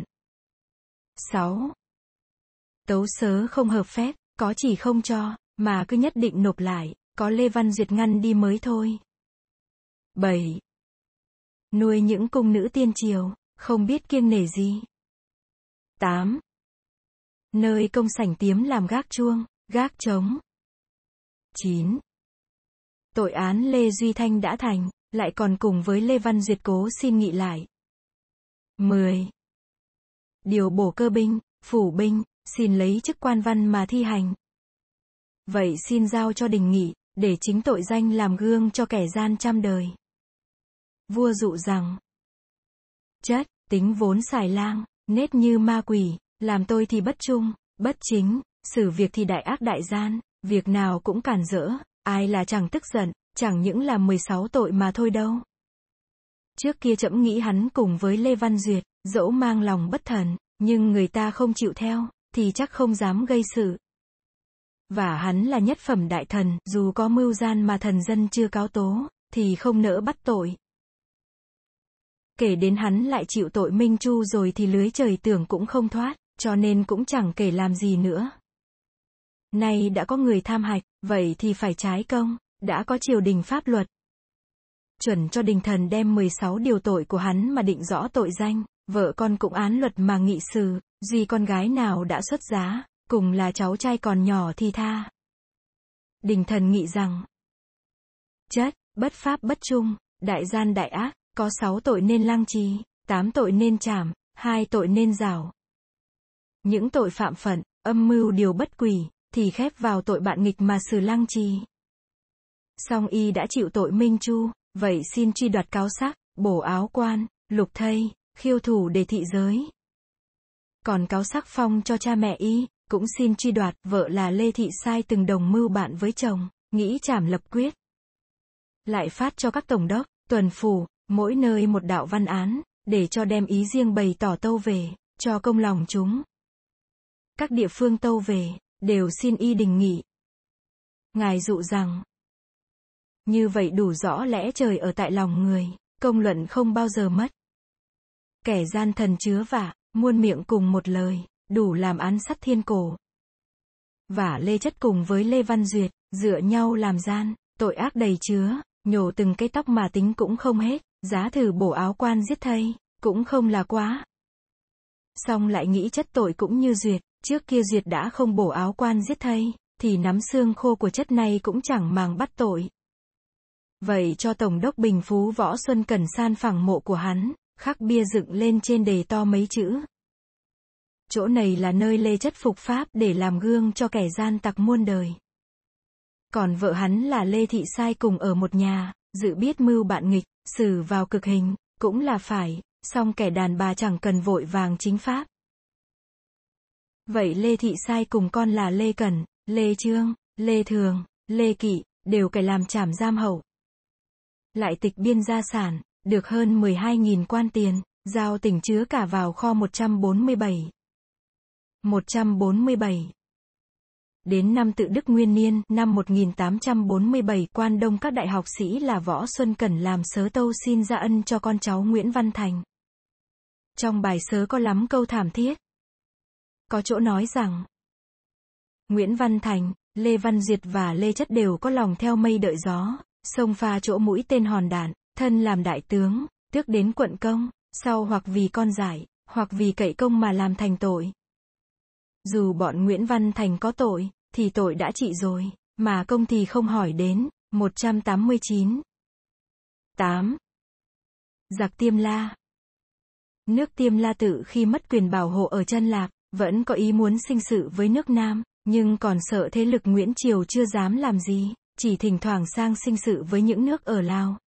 sáu. Tấu sớ không hợp phép, có chỉ không cho, mà cứ nhất định nộp lại, có Lê Văn Duyệt ngăn đi mới thôi. bảy. Nuôi những cung nữ tiên triều, không biết kiêng nể gì. tám. Nơi công sảnh tiếm làm gác chuông, gác trống. chín. Tội án Lê Duy Thanh đã thành, lại còn cùng với Lê Văn Duyệt cố xin nghị lại. mười. Điều bổ cơ binh, phủ binh, xin lấy chức quan văn mà thi hành. Vậy xin giao cho đình nghị, để chính tội danh làm gương cho kẻ gian trăm đời. Vua dụ rằng, Chất, tính vốn xài lang, nết như ma quỷ, làm tôi thì bất trung, bất chính, xử việc thì đại ác đại gian, việc nào cũng cản rỡ, ai là chẳng tức giận, chẳng những là mười sáu tội mà thôi đâu. Trước kia trẫm nghĩ hắn cùng với Lê Văn Duyệt, dẫu mang lòng bất thần, nhưng người ta không chịu theo, thì chắc không dám gây sự. Và hắn là nhất phẩm đại thần, dù có mưu gian mà thần dân chưa cáo tố, thì không nỡ bắt tội. Kể đến hắn lại chịu tội Minh Chu rồi thì lưới trời tưởng cũng không thoát, cho nên cũng chẳng kể làm gì nữa. Nay đã có người tham hạch, vậy thì phải trái công, đã có triều đình pháp luật. Chuẩn cho đình thần đem mười sáu điều tội của hắn mà định rõ tội danh, vợ con cũng án luật mà nghị xử, duy con gái nào đã xuất giá, cùng là cháu trai còn nhỏ thì tha. Đình thần nghị rằng, Chất, bất pháp bất trung, đại gian đại ác, có sáu tội nên lăng trì, tám tội nên trảm, hai tội nên rảo. Những tội phạm phận, âm mưu điều bất quỷ, thì khép vào tội bạn nghịch mà xử lăng trì. Song y đã chịu tội Minh Chu, vậy xin truy đoạt cáo sắc, bổ áo quan, lục thây, khiêu thủ để thị giới. Còn cáo sắc phong cho cha mẹ y, cũng xin truy đoạt, vợ là Lê Thị Sai từng đồng mưu bạn với chồng, nghĩ trảm lập quyết. Lại phát cho các tổng đốc, tuần phủ, mỗi nơi một đạo văn án, để cho đem ý riêng bày tỏ tâu về, cho công lòng chúng. Các địa phương tâu về, đều xin y đình nghị. Ngài dụ rằng, như vậy đủ rõ lẽ trời ở tại lòng người, công luận không bao giờ mất. Kẻ gian thần chứa vả, muôn miệng cùng một lời, đủ làm án sắt thiên cổ. và Lê Chất cùng với Lê Văn Duyệt, dựa nhau làm gian, tội ác đầy chứa, nhổ từng cái tóc mà tính cũng không hết, giá thử bổ áo quan giết thây, cũng không là quá. Xong lại nghĩ Chất tội cũng như Duyệt, trước kia Duyệt đã không bổ áo quan giết thây, thì nắm xương khô của Chất này cũng chẳng màng bắt tội. Vậy cho Tổng đốc Bình Phú Võ Xuân Cẩn san phẳng mộ của hắn, khắc bia dựng lên trên đề to mấy chữ. Chỗ này là nơi Lê Chất phục pháp để làm gương cho kẻ gian tặc muôn đời. Còn vợ hắn là Lê Thị Sai cùng ở một nhà, dự biết mưu bạn nghịch, xử vào cực hình, cũng là phải, song kẻ đàn bà chẳng cần vội vàng chính pháp. Vậy Lê Thị Sai cùng con là Lê Cẩn, Lê Trương, Lê Thường, Lê Kỵ, đều cải làm trảm giam hậu. Lại tịch biên gia sản, được hơn mười hai nghìn quan tiền, giao tỉnh chứa cả vào kho một trăm bốn mươi bảy. một trăm bốn mươi bảy. Đến năm Tự Đức Nguyên Niên, năm một nghìn tám trăm bốn mươi bảy, quan đông các đại học sĩ là Võ Xuân Cẩn làm sớ tâu xin ra ân cho con cháu Nguyễn Văn Thành. Trong bài sớ có lắm câu thảm thiết. Có chỗ nói rằng, Nguyễn Văn Thành, Lê Văn Duyệt và Lê Chất đều có lòng theo mây đợi gió, xông pha chỗ mũi tên hòn đạn, thân làm đại tướng, tước đến quận công, sau hoặc vì con giải, hoặc vì cậy công mà làm thành tội. Dù bọn Nguyễn Văn Thành có tội, thì tội đã trị rồi, mà công thì không hỏi đến. một trăm tám mươi chín. tám. Giặc Tiêm La. Nước Tiêm La tự khi mất quyền bảo hộ ở Chân Lạp, vẫn có ý muốn sinh sự với nước Nam, nhưng còn sợ thế lực Nguyễn Triều chưa dám làm gì, chỉ thỉnh thoảng sang sinh sự với những nước ở Lào.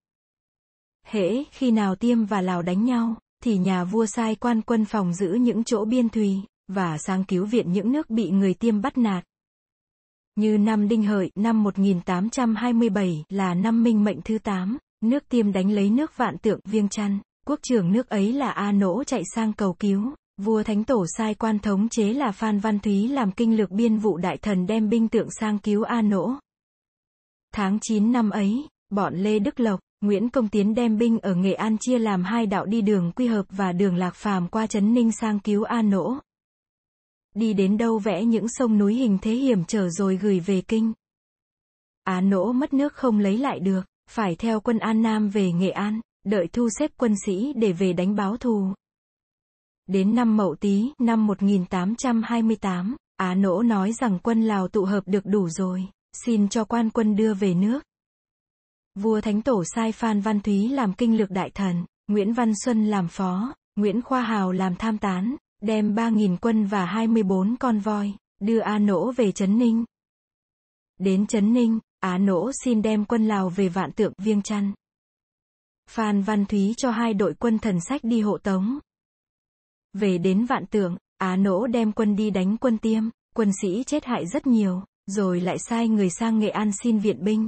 Hễ khi nào Tiêm và Lào đánh nhau, thì nhà vua sai quan quân phòng giữ những chỗ biên thùy, và sang cứu viện những nước bị người Tiêm bắt nạt. Như năm Đinh Hợi, năm một nghìn tám trăm hai mươi bảy là năm Minh Mệnh thứ tám, nước Tiêm đánh lấy nước Vạn Tượng, Viêng Chăn, quốc trưởng nước ấy là A Nỗ chạy sang cầu cứu, vua Thánh Tổ sai quan thống chế là Phan Văn Thúy làm kinh lược biên vụ đại thần đem binh tượng sang cứu A Nỗ. Tháng chín năm ấy, bọn Lê Đức Lộc, Nguyễn Công Tiến đem binh ở Nghệ An chia làm hai đạo đi đường Quy Hợp và đường Lạc Phàm qua Trấn Ninh sang cứu A Nỗ. Đi đến đâu vẽ những sông núi hình thế hiểm trở rồi gửi về kinh. A Nỗ mất nước không lấy lại được, phải theo quân An Nam về Nghệ An, đợi thu xếp quân sĩ để về đánh báo thù. Đến năm Mậu Tý, năm một nghìn tám trăm hai mươi tám, A Nỗ nói rằng quân Lào tụ hợp được đủ rồi, xin cho quan quân đưa về nước. Vua Thánh Tổ sai Phan Văn Thúy làm kinh lược đại thần, Nguyễn Văn Xuân làm phó, Nguyễn Khoa Hào làm tham tán, đem ba nghìn quân và hai mươi bốn con voi, đưa A Nỗ về Trấn Ninh. Đến Trấn Ninh, A Nỗ xin đem quân Lào về Vạn Tượng, Viêng Chăn. Phan Văn Thúy cho hai đội quân thần sách đi hộ tống. Về đến Vạn Tượng, A Nỗ đem quân đi đánh quân Tiêm, quân sĩ chết hại rất nhiều, rồi lại sai người sang Nghệ An xin viện binh.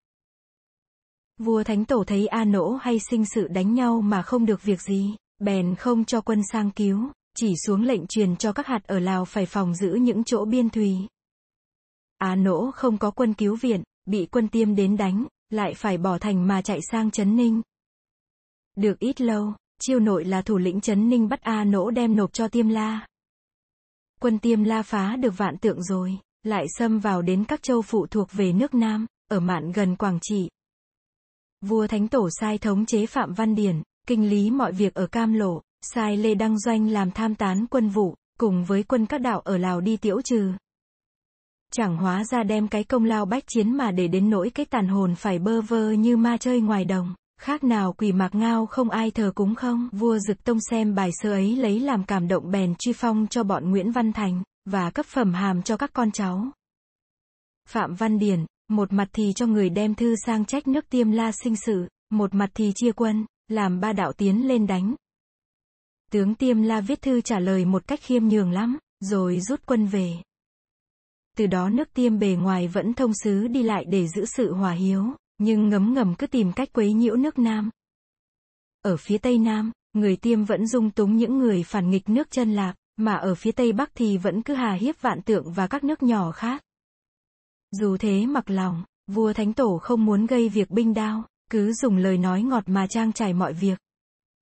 Vua Thánh Tổ thấy A Nỗ hay sinh sự đánh nhau mà không được việc gì, bèn không cho quân sang cứu, chỉ xuống lệnh truyền cho các hạt ở Lào phải phòng giữ những chỗ biên thùy. A Nỗ không có quân cứu viện, bị quân Tiêm đến đánh, lại phải bỏ thành mà chạy sang Trấn Ninh. Được ít lâu, Chiêu Nội là thủ lĩnh Trấn Ninh bắt A Nỗ đem nộp cho Tiêm La. Quân Tiêm La phá được Vạn Tượng rồi, lại xâm vào đến các châu phụ thuộc về nước Nam, ở mạn gần Quảng Trị. Vua Thánh Tổ sai thống chế Phạm Văn Điển, kinh lý mọi việc ở Cam Lộ, sai Lê Đăng Doanh làm tham tán quân vụ, cùng với quân các đạo ở Lào đi tiễu trừ. Chẳng hóa ra đem cái công lao bách chiến mà để đến nỗi cái tàn hồn phải bơ vơ như ma chơi ngoài đồng, khác nào quỷ mạc ngao không ai thờ cúng không. Vua Dực Tông xem bài sơ ấy lấy làm cảm động bèn truy phong cho bọn Nguyễn Văn Thành, và cấp phẩm hàm cho các con cháu. Phạm Văn Điển, một mặt thì cho người đem thư sang trách nước Tiêm La sinh sự, một mặt thì chia quân, làm ba đạo tiến lên đánh. Tướng Tiêm La viết thư trả lời một cách khiêm nhường lắm, rồi rút quân về. Từ đó nước Tiêm bề ngoài vẫn thông sứ đi lại để giữ sự hòa hiếu, nhưng ngấm ngầm cứ tìm cách quấy nhiễu nước Nam. Ở phía Tây Nam, người Tiêm vẫn dung túng những người phản nghịch nước Chân Lạp, mà ở phía Tây Bắc thì vẫn cứ hà hiếp Vạn Tượng và các nước nhỏ khác. Dù thế mặc lòng, vua Thánh Tổ không muốn gây việc binh đao, cứ dùng lời nói ngọt mà trang trải mọi việc.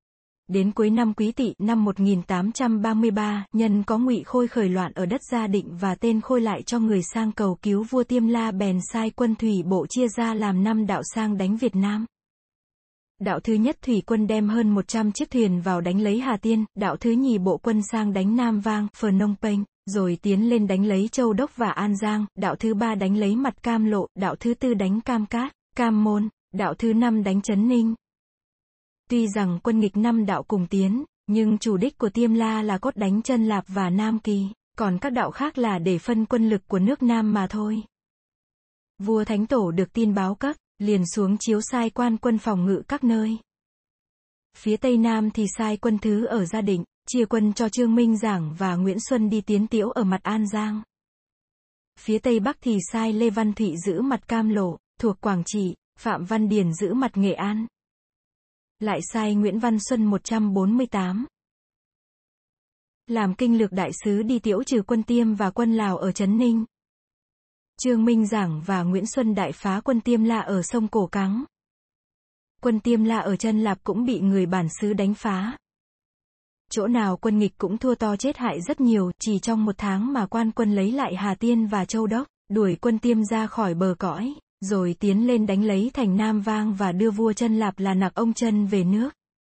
Đến cuối năm Quý Tỵ năm một nghìn tám trăm ba mươi ba, nhân có Ngụy Khôi khởi loạn ở đất Gia Định và tên Khôi lại cho người sang cầu cứu vua Tiêm La bèn sai quân thủy bộ chia ra làm năm đạo sang đánh Việt Nam. Đạo thứ nhất thủy quân đem hơn một trăm chiếc thuyền vào đánh lấy Hà Tiên, đạo thứ nhì bộ quân sang đánh Nam Vang, Phnom Penh, rồi tiến lên đánh lấy Châu Đốc và An Giang, đạo thứ ba đánh lấy Mặt Cam Lộ, đạo thứ tư đánh Cam Cát, Cam Môn, đạo thứ năm đánh Trấn Ninh. Tuy rằng quân nghịch năm đạo cùng tiến, nhưng chủ đích của Tiêm La là cốt đánh Chân Lạp và Nam Kỳ, còn các đạo khác là để phân quân lực của nước Nam mà thôi. Vua Thánh Tổ được tin báo cấp, liền xuống chiếu sai quan quân phòng ngự các nơi. Phía Tây Nam thì sai quân thứ ở Gia Định, chia quân cho Trương Minh Giảng và Nguyễn Xuân đi tiến tiễu ở mặt An Giang. Phía Tây Bắc thì sai Lê Văn Thụy giữ mặt Cam Lộ, thuộc Quảng Trị, Phạm Văn Điển giữ mặt Nghệ An. Lại sai Nguyễn Văn Xuân một trăm bốn mươi tám làm kinh lược đại sứ đi tiễu trừ quân Tiêm và quân Lào ở Trấn Ninh. Trương Minh Giảng và Nguyễn Xuân đại phá quân Tiêm La ở sông Cổ Cắng. Quân Tiêm La ở Chân Lạp cũng bị người bản xứ đánh phá. Chỗ nào quân nghịch cũng thua to chết hại rất nhiều, chỉ trong một tháng mà quan quân lấy lại Hà Tiên và Châu Đốc, đuổi quân Tiêm ra khỏi bờ cõi, rồi tiến lên đánh lấy thành Nam Vang và đưa vua Chân Lạp là Nặc Ông Chân về nước.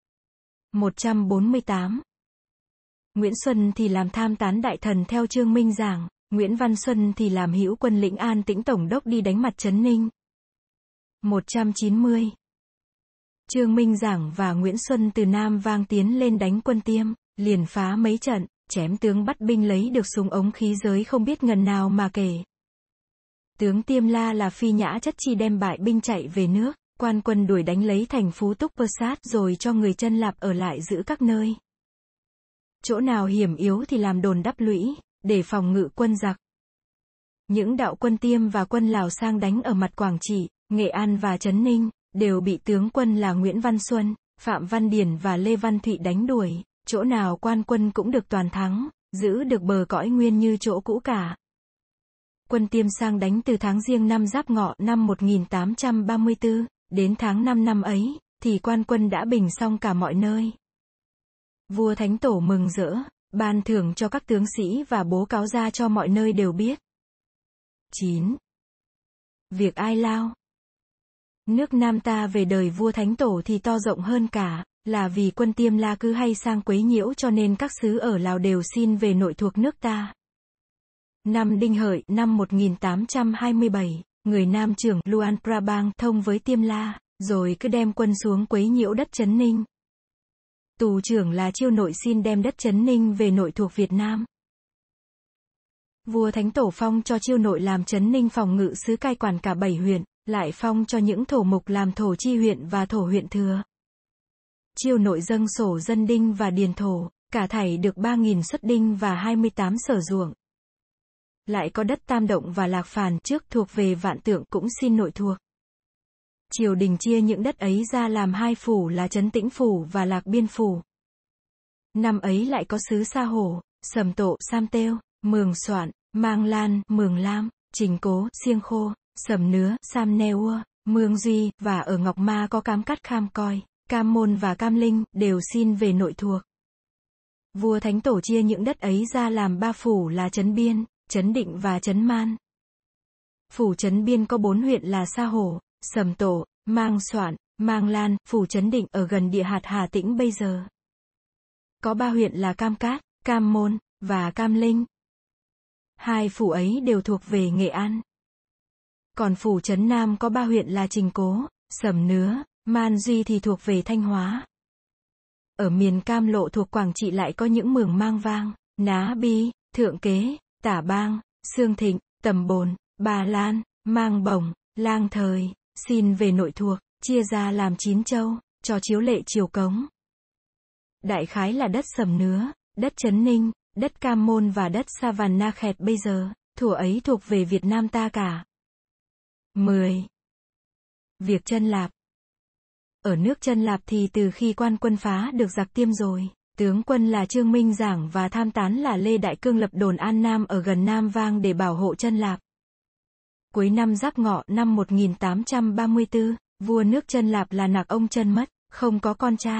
một trăm bốn mươi tám Nguyễn Xuân thì làm tham tán đại thần theo Trương Minh Giảng, Nguyễn Văn Xuân thì làm hữu quân lĩnh An Tĩnh tổng đốc đi đánh mặt Trấn Ninh. một trăm chín mươi Trương Minh Giảng và Nguyễn Xuân từ Nam Vang tiến lên đánh quân Tiêm, liền phá mấy trận, chém tướng bắt binh lấy được súng ống khí giới không biết ngần nào mà kể. Tướng Tiêm La là Phi Nhã Chất Chi đem bại binh chạy về nước, quan quân đuổi đánh lấy thành Phú Túc Pơ Sát rồi cho người Chân Lạp ở lại giữ các nơi. Chỗ nào hiểm yếu thì làm đồn đắp lũy, để phòng ngự quân giặc. Những đạo quân Tiêm và quân Lào sang đánh ở mặt Quảng Trị, Nghệ An và Trấn Ninh, đều bị tướng quân là Nguyễn Văn Xuân, Phạm Văn Điển và Lê Văn Thụy đánh đuổi, chỗ nào quan quân cũng được toàn thắng, giữ được bờ cõi nguyên như chỗ cũ cả. Quân Tiêm sang đánh từ tháng Giêng năm Giáp Ngọ năm một nghìn tám trăm ba mươi tư, đến tháng năm năm ấy, thì quan quân đã bình xong cả mọi nơi. Vua Thánh Tổ mừng rỡ, ban thưởng cho các tướng sĩ và bố cáo ra cho mọi nơi đều biết. chín. Việc Ai Lao. Nước Nam ta về đời vua Thánh Tổ thì to rộng hơn cả, là vì quân Tiêm La cứ hay sang quấy nhiễu cho nên các xứ ở Lào đều xin về nội thuộc nước ta. Năm Đinh Hợi, năm một nghìn tám trăm hai mươi bảy, người Nam trưởng Luan Prabang thông với Tiêm La, rồi cứ đem quân xuống quấy nhiễu đất Trấn Ninh. Tù trưởng là Chiêu Nội xin đem đất Trấn Ninh về nội thuộc Việt Nam. Vua Thánh Tổ phong cho Chiêu Nội làm Trấn Ninh phòng ngự sứ cai quản cả bảy huyện, lại phong cho những thổ mục làm thổ chi huyện và thổ huyện thừa. Chiêu Nội dâng sổ dân đinh và điền thổ, cả thảy được ba nghìn suất đinh và hai mươi tám sở ruộng. Lại có đất Tam Động và Lạc Phàn trước thuộc về Vạn Tượng cũng xin nội thuộc. Triều đình chia những đất ấy ra làm hai phủ là Trấn Tĩnh Phủ và Lạc Biên Phủ. Năm ấy lại có xứ Sa Hổ, Sầm Tộ, Sam Têu, Mường Soạn, Mang Lan, Mường Lam, Trình Cố, Siêng Khô, Sầm Nứa, Sam Neo, Mương Duy, và ở Ngọc Ma có Cám Cát Kham Coi, Cam Môn và Cam Linh, đều xin về nội thuộc. Vua Thánh Tổ chia những đất ấy ra làm ba phủ là Trấn Biên, Trấn Định và Trấn Man. Phủ Trấn Biên có bốn huyện là Sa Hổ, Sầm Tổ, Mang Soạn, Mang Lan, phủ Trấn Định ở gần địa hạt Hà Tĩnh bây giờ. Có ba huyện là Cam Cát, Cam Môn, và Cam Linh. Hai phủ ấy đều thuộc về Nghệ An. Còn phủ Trấn Nam có ba huyện là Trình Cố, Sầm Nứa, Man Duy thì thuộc về Thanh Hóa. Ở miền Cam Lộ thuộc Quảng Trị lại có những Mường Mang Vang, Ná Bi, Thượng Kế, Tả Bang, Sương Thịnh, Tầm Bồn, Bà Lan, Mang Bổng, Lang Thời, xin về nội thuộc, chia ra làm chín châu, cho chiếu lệ triều cống. Đại khái là đất Sầm Nứa, đất Trấn Ninh, đất Cam Môn và đất Sa Van Na Khẹt bây giờ, thuở ấy thuộc về Việt Nam ta cả. mười. Việc Chân Lạp. Ở nước Chân Lạp thì từ khi quan quân phá được giặc Tiêm rồi, tướng quân là Trương Minh Giảng và tham tán là Lê Đại Cương lập đồn An Nam ở gần Nam Vang để bảo hộ Chân Lạp. Cuối năm Giáp Ngọ năm một nghìn tám trăm ba mươi tư, vua nước Chân Lạp là Nặc Ông Chân mất, không có con trai,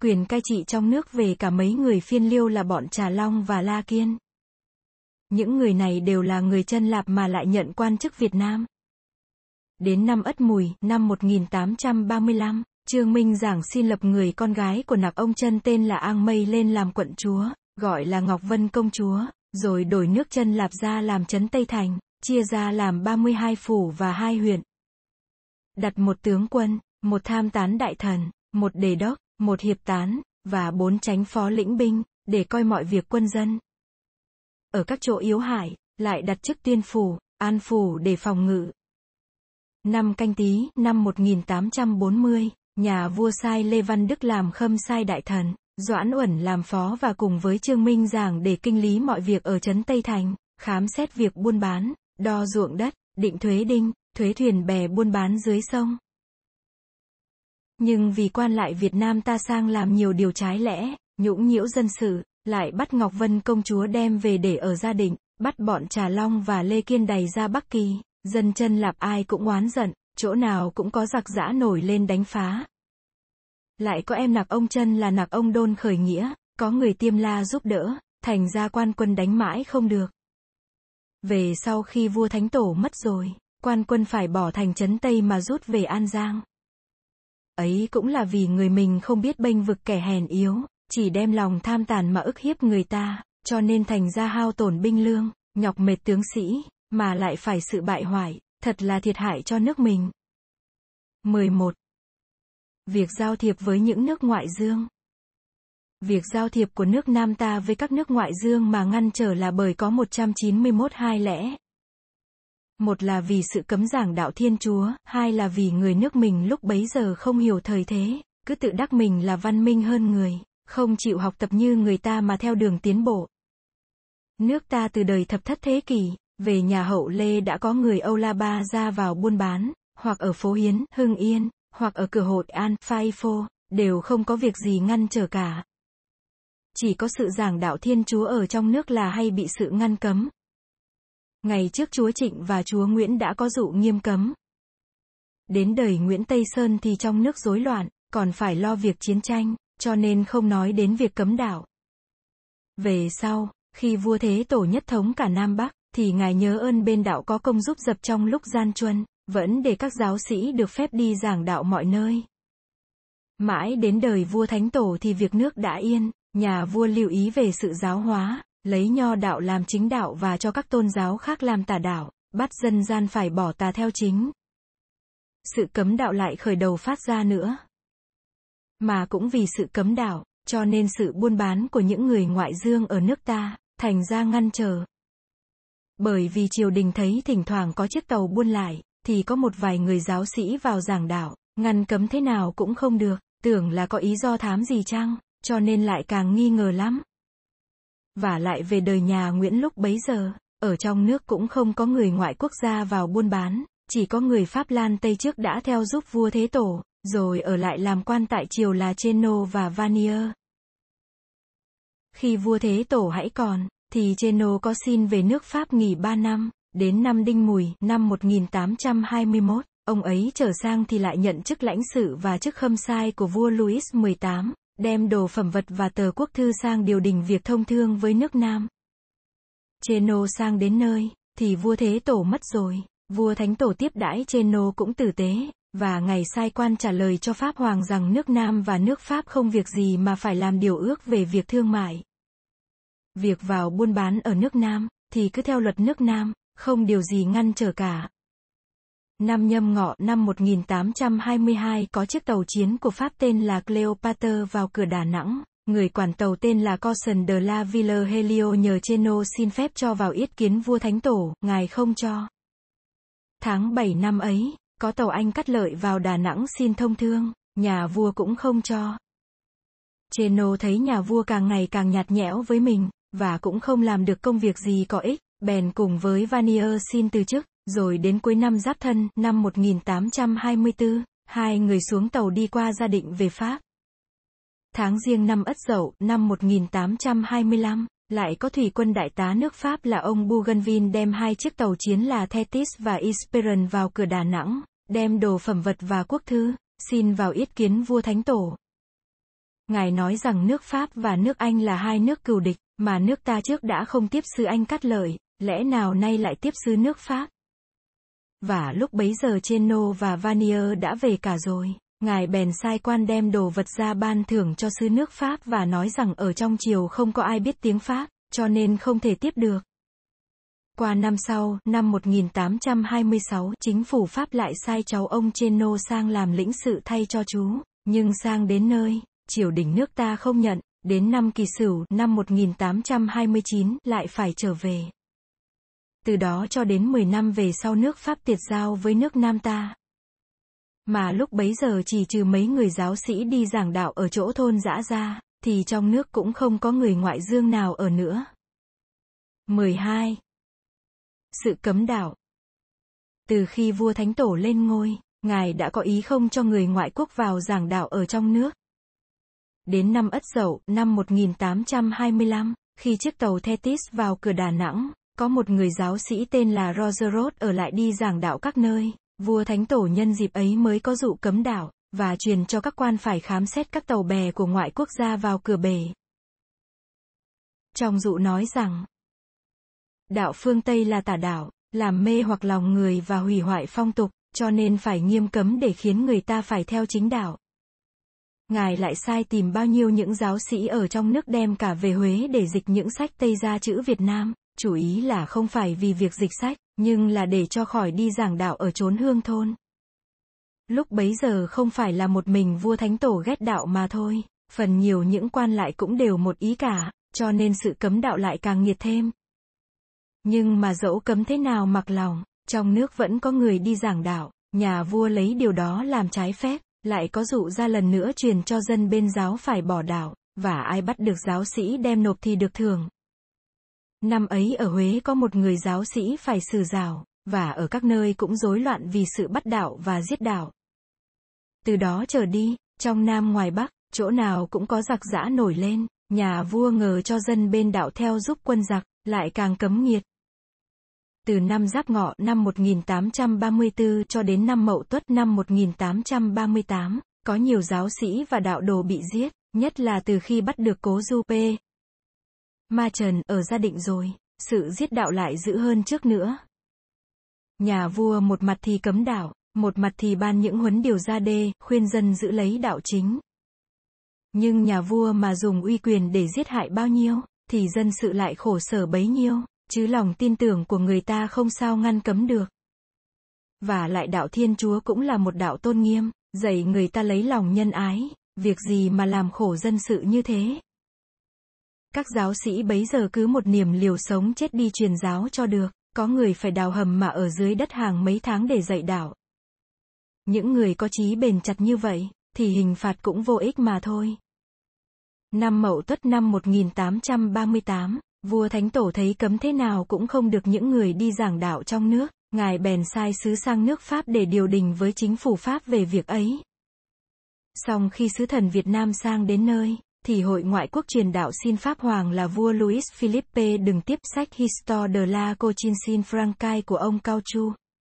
quyền cai trị trong nước về cả mấy người phiên liêu là bọn Trà Long và La Kiên. Những người này đều là người Chân Lạp mà lại nhận quan chức Việt Nam. Đến năm Ất Mùi, năm một nghìn tám trăm ba mươi lăm, Trương Minh Giảng xin lập người con gái của Nặc Ông Chân tên là Ang Mây lên làm quận chúa, gọi là Ngọc Vân công chúa, rồi đổi nước Chân Lạp ra làm trấn Tây Thành, chia ra làm ba mươi hai phủ và hai huyện. Đặt một tướng quân, một tham tán đại thần, một đề đốc, một hiệp tán, và bốn chánh phó lĩnh binh, để coi mọi việc quân dân. Ở các chỗ yếu hại, lại đặt chức tiên phủ, an phủ để phòng ngự. Năm Canh Tý, năm một nghìn tám trăm bốn mươi, nhà vua sai Lê Văn Đức làm khâm sai đại thần, Doãn Uẩn làm phó và cùng với Trương Minh Giảng để kinh lý mọi việc ở trấn Tây Thành, khám xét việc buôn bán, đo ruộng đất, định thuế đinh, thuế thuyền bè buôn bán dưới sông. Nhưng vì quan lại Việt Nam ta sang làm nhiều điều trái lẽ, nhũng nhiễu dân sự, lại bắt Ngọc Vân công chúa đem về để ở gia định, bắt bọn Trà Long và Lê Kiên đày ra Bắc Kỳ, dân Chân Lạp ai cũng oán giận, chỗ nào cũng có giặc giã nổi lên đánh phá. Lại có em Nặc Ông Chân là Nặc Ông Đôn khởi nghĩa, có người Tiêm La giúp đỡ, thành ra quan quân đánh mãi không được. Về sau khi vua Thánh Tổ mất rồi, quan quân phải bỏ thành trấn Tây mà rút về An Giang. Ấy cũng là vì người mình không biết bênh vực kẻ hèn yếu, chỉ đem lòng tham tàn mà ức hiếp người ta, cho nên thành ra hao tổn binh lương, nhọc mệt tướng sĩ, mà lại phải sự bại hoại, thật là thiệt hại cho nước mình. mười một. Việc giao thiệp với những nước ngoại dương. Việc giao thiệp của nước Nam ta với các nước ngoại dương mà ngăn trở là bởi có một trăm chín mươi mốt hai lẽ. Một là vì sự cấm giảng đạo Thiên Chúa, hai là vì người nước mình lúc bấy giờ không hiểu thời thế, cứ tự đắc mình là văn minh hơn người, không chịu học tập như người ta mà theo đường tiến bộ. Nước ta từ đời thập thất thế kỷ, về nhà Hậu Lê đã có người Âu La Ba ra vào buôn bán, hoặc ở phố Hiến, Hưng Yên, hoặc ở cửa Hội An, Phai Phô, đều không có việc gì ngăn trở cả. Chỉ có sự giảng đạo Thiên Chúa ở trong nước là hay bị sự ngăn cấm. Ngày trước chúa Trịnh và chúa Nguyễn đã có dụ nghiêm cấm. Đến đời Nguyễn Tây Sơn thì trong nước rối loạn, còn phải lo việc chiến tranh, cho nên không nói đến việc cấm đạo. Về sau, khi vua Thế Tổ nhất thống cả Nam Bắc, thì ngài nhớ ơn bên đạo có công giúp dập trong lúc gian truân, vẫn để các giáo sĩ được phép đi giảng đạo mọi nơi. Mãi đến đời vua Thánh Tổ thì việc nước đã yên, nhà vua lưu ý về sự giáo hóa, lấy nho đạo làm chính đạo và cho các tôn giáo khác làm tà đạo, bắt dân gian phải bỏ tà theo chính. Sự cấm đạo lại khởi đầu phát ra nữa. Mà cũng vì sự cấm đạo, cho nên sự buôn bán của những người ngoại dương ở nước ta, thành ra ngăn trở. Bởi vì triều đình thấy thỉnh thoảng có chiếc tàu buôn lại, thì có một vài người giáo sĩ vào giảng đạo, ngăn cấm thế nào cũng không được, tưởng là có ý do thám gì chăng, cho nên lại càng nghi ngờ lắm. Và lại về đời nhà Nguyễn lúc bấy giờ, ở trong nước cũng không có người ngoại quốc gia vào buôn bán, chỉ có người Pháp Lan Tây trước đã theo giúp vua Thế Tổ, rồi ở lại làm quan tại triều là Cheno và Vanier. Khi vua Thế Tổ hãy còn, thì Cheno có xin về nước Pháp nghỉ ba năm, đến năm Đinh Mùi, năm một nghìn tám trăm hai mươi mốt, ông ấy trở sang thì lại nhận chức lãnh sự và chức khâm sai của vua Louis mười tám, đem đồ phẩm vật và tờ quốc thư sang điều đình việc thông thương với nước Nam. Cheno sang đến nơi, thì vua Thế Tổ mất rồi, vua Thánh Tổ tiếp đãi Cheno cũng tử tế, và ngài sai quan trả lời cho Pháp Hoàng rằng nước Nam và nước Pháp không việc gì mà phải làm điều ước về việc thương mại. Việc vào buôn bán ở nước Nam, thì cứ theo luật nước Nam, không điều gì ngăn trở cả. Năm Nhâm Ngọ năm một nghìn tám trăm hai mươi hai có chiếc tàu chiến của Pháp tên là Cleopatra vào cửa Đà Nẵng, người quản tàu tên là Corson de la Ville Helio nhờ Cheno xin phép cho vào yết kiến vua Thánh Tổ, ngài không cho. Tháng bảy năm ấy, có tàu Anh Cát Lợi vào Đà Nẵng xin thông thương, nhà vua cũng không cho. Cheno thấy nhà vua càng ngày càng nhạt nhẽo với mình, và cũng không làm được công việc gì có ích, bèn cùng với Vanier xin từ chức, rồi đến cuối năm Giáp Thân, năm một nghìn tám trăm hai mươi tư, hai người xuống tàu đi qua Gia Định về Pháp. Tháng Giêng năm Ất Dậu, năm một nghìn tám trăm hai mươi lăm, lại có thủy quân đại tá nước Pháp là ông Bougainville đem hai chiếc tàu chiến là Thetis và Esperance vào cửa Đà Nẵng, đem đồ phẩm vật và quốc thư, xin vào yết kiến vua Thánh Tổ. Ngài nói rằng nước Pháp và nước Anh là hai nước cừu địch, mà nước ta trước đã không tiếp sứ Anh cắt lợi, lẽ nào nay lại tiếp sứ nước Pháp? Và lúc bấy giờ Cheno và Vanier đã về cả rồi, ngài bèn sai quan đem đồ vật ra ban thưởng cho sứ nước Pháp và nói rằng ở trong triều không có ai biết tiếng Pháp, cho nên không thể tiếp được. Qua năm sau, năm một nghìn tám trăm hai mươi sáu, chính phủ Pháp lại sai cháu ông Cheno sang làm lĩnh sự thay cho chú, nhưng sang đến nơi, triều đình nước ta không nhận, đến năm Kỷ Sửu, năm một nghìn tám trăm hai mươi chín, lại phải trở về. Từ đó cho đến mười năm về sau nước Pháp tiệt giao với nước Nam ta. Mà lúc bấy giờ chỉ trừ mấy người giáo sĩ đi giảng đạo ở chỗ thôn dã ra, thì trong nước cũng không có người ngoại dương nào ở nữa. mười hai. Sự cấm đạo. Từ khi vua Thánh Tổ lên ngôi, ngài đã có ý không cho người ngoại quốc vào giảng đạo ở trong nước. Đến năm Ất Dậu, năm một nghìn tám trăm hai mươi lăm, khi chiếc tàu Thetis vào cửa Đà Nẵng, có một người giáo sĩ tên là Roger Roth ở lại đi giảng đạo các nơi, vua Thánh Tổ nhân dịp ấy mới có dụ cấm đạo, và truyền cho các quan phải khám xét các tàu bè của ngoại quốc gia vào cửa bể. Trong dụ nói rằng, đạo phương Tây là tà đạo, làm mê hoặc lòng người và hủy hoại phong tục, cho nên phải nghiêm cấm để khiến người ta phải theo chính đạo. Ngài lại sai tìm bao nhiêu những giáo sĩ ở trong nước đem cả về Huế để dịch những sách Tây ra chữ Việt Nam, chủ ý là không phải vì việc dịch sách, nhưng là để cho khỏi đi giảng đạo ở chốn hương thôn. Lúc bấy giờ không phải là một mình vua Thánh Tổ ghét đạo mà thôi, phần nhiều những quan lại cũng đều một ý cả, cho nên sự cấm đạo lại càng nghiệt thêm. Nhưng mà dẫu cấm thế nào mặc lòng, trong nước vẫn có người đi giảng đạo, nhà vua lấy điều đó làm trái phép, lại có dụ ra lần nữa truyền cho dân bên giáo phải bỏ đạo, và ai bắt được giáo sĩ đem nộp thì được thưởng. Năm ấy ở Huế có một người giáo sĩ phải xử rào, và ở các nơi cũng rối loạn vì sự bắt đạo và giết đạo. Từ đó trở đi, trong Nam ngoài Bắc, chỗ nào cũng có giặc giã nổi lên, nhà vua ngờ cho dân bên đạo theo giúp quân giặc, lại càng cấm nghiệt. Từ năm Giáp Ngọ năm một nghìn tám trăm ba mươi tư cho đến năm Mậu Tuất năm một nghìn tám trăm ba mươi tám, có nhiều giáo sĩ và đạo đồ bị giết, nhất là từ khi bắt được Cố Du P. Ma Trần ở Gia Định rồi, sự giết đạo lại dữ hơn trước nữa. Nhà vua một mặt thì cấm đạo, một mặt thì ban những huấn điều ra đê, khuyên dân giữ lấy đạo chính. Nhưng nhà vua mà dùng uy quyền để giết hại bao nhiêu, thì dân sự lại khổ sở bấy nhiêu, chứ lòng tin tưởng của người ta không sao ngăn cấm được. Và lại đạo Thiên Chúa cũng là một đạo tôn nghiêm, dạy người ta lấy lòng nhân ái, việc gì mà làm khổ dân sự như thế. Các giáo sĩ bấy giờ cứ một niềm liều sống chết đi truyền giáo cho được, có người phải đào hầm mà ở dưới đất hàng mấy tháng để dạy đạo. Những người có chí bền chặt như vậy, thì hình phạt cũng vô ích mà thôi. Năm Mậu Tuất năm một nghìn tám trăm ba mươi tám, vua Thánh Tổ thấy cấm thế nào cũng không được những người đi giảng đạo trong nước, ngài bèn sai sứ sang nước Pháp để điều đình với chính phủ Pháp về việc ấy. Song khi sứ thần Việt Nam sang đến nơi, thì hội ngoại quốc truyền đạo xin Pháp Hoàng là vua Louis Philippe đừng tiếp sách Histoire de la Cochinchine Francaise của ông Cao Chu.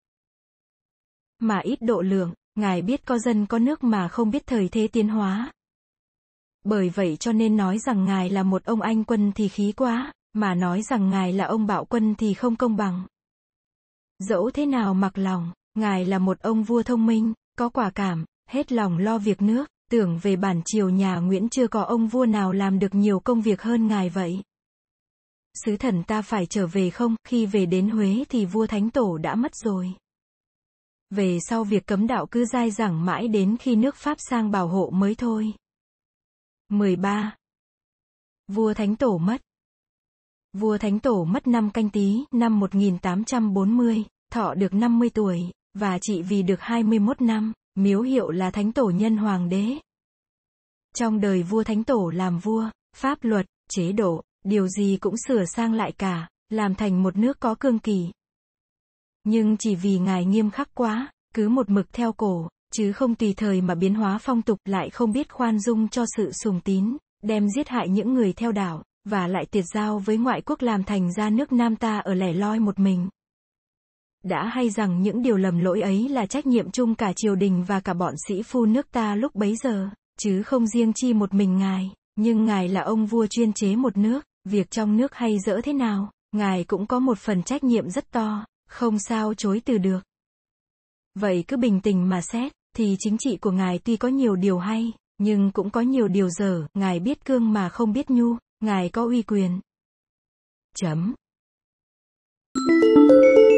Mà ít độ lượng, ngài biết có dân có nước mà không biết thời thế tiến hóa. Bởi vậy cho nên nói rằng ngài là một ông anh quân thì khí quá, mà nói rằng ngài là ông bạo quân thì không công bằng. Dẫu thế nào mặc lòng, ngài là một ông vua thông minh, có quả cảm, hết lòng lo việc nước, tưởng về bản triều nhà Nguyễn chưa có ông vua nào làm được nhiều công việc hơn ngài vậy. Sứ thần ta phải trở về không, khi về đến Huế thì vua Thánh Tổ đã mất rồi. Về sau việc cấm đạo cứ dai dẳng mãi đến khi nước Pháp sang bảo hộ mới thôi. mười ba. Vua Thánh Tổ mất. Vua Thánh Tổ mất năm Canh Tý, năm một nghìn tám trăm bốn mươi, thọ được năm mươi tuổi, và trị vì được hai mươi mốt năm, miếu hiệu là Thánh Tổ Nhân Hoàng đế. Trong đời vua Thánh Tổ làm vua, pháp luật, chế độ, điều gì cũng sửa sang lại cả, làm thành một nước có cương kỷ. Nhưng chỉ vì ngài nghiêm khắc quá, cứ một mực theo cổ, chứ không tùy thời mà biến hóa phong tục, lại không biết khoan dung cho sự sùng tín, đem giết hại những người theo đạo, và lại tiệt giao với ngoại quốc làm thành ra nước Nam ta ở lẻ loi một mình. Đã hay rằng những điều lầm lỗi ấy là trách nhiệm chung cả triều đình và cả bọn sĩ phu nước ta lúc bấy giờ, chứ không riêng chi một mình ngài, nhưng ngài là ông vua chuyên chế một nước, việc trong nước hay dỡ thế nào, ngài cũng có một phần trách nhiệm rất to, không sao chối từ được. Vậy cứ bình tĩnh mà xét, thì chính trị của ngài tuy có nhiều điều hay, nhưng cũng có nhiều điều dở, ngài biết cương mà không biết nhu, ngài có uy quyền. Chấm.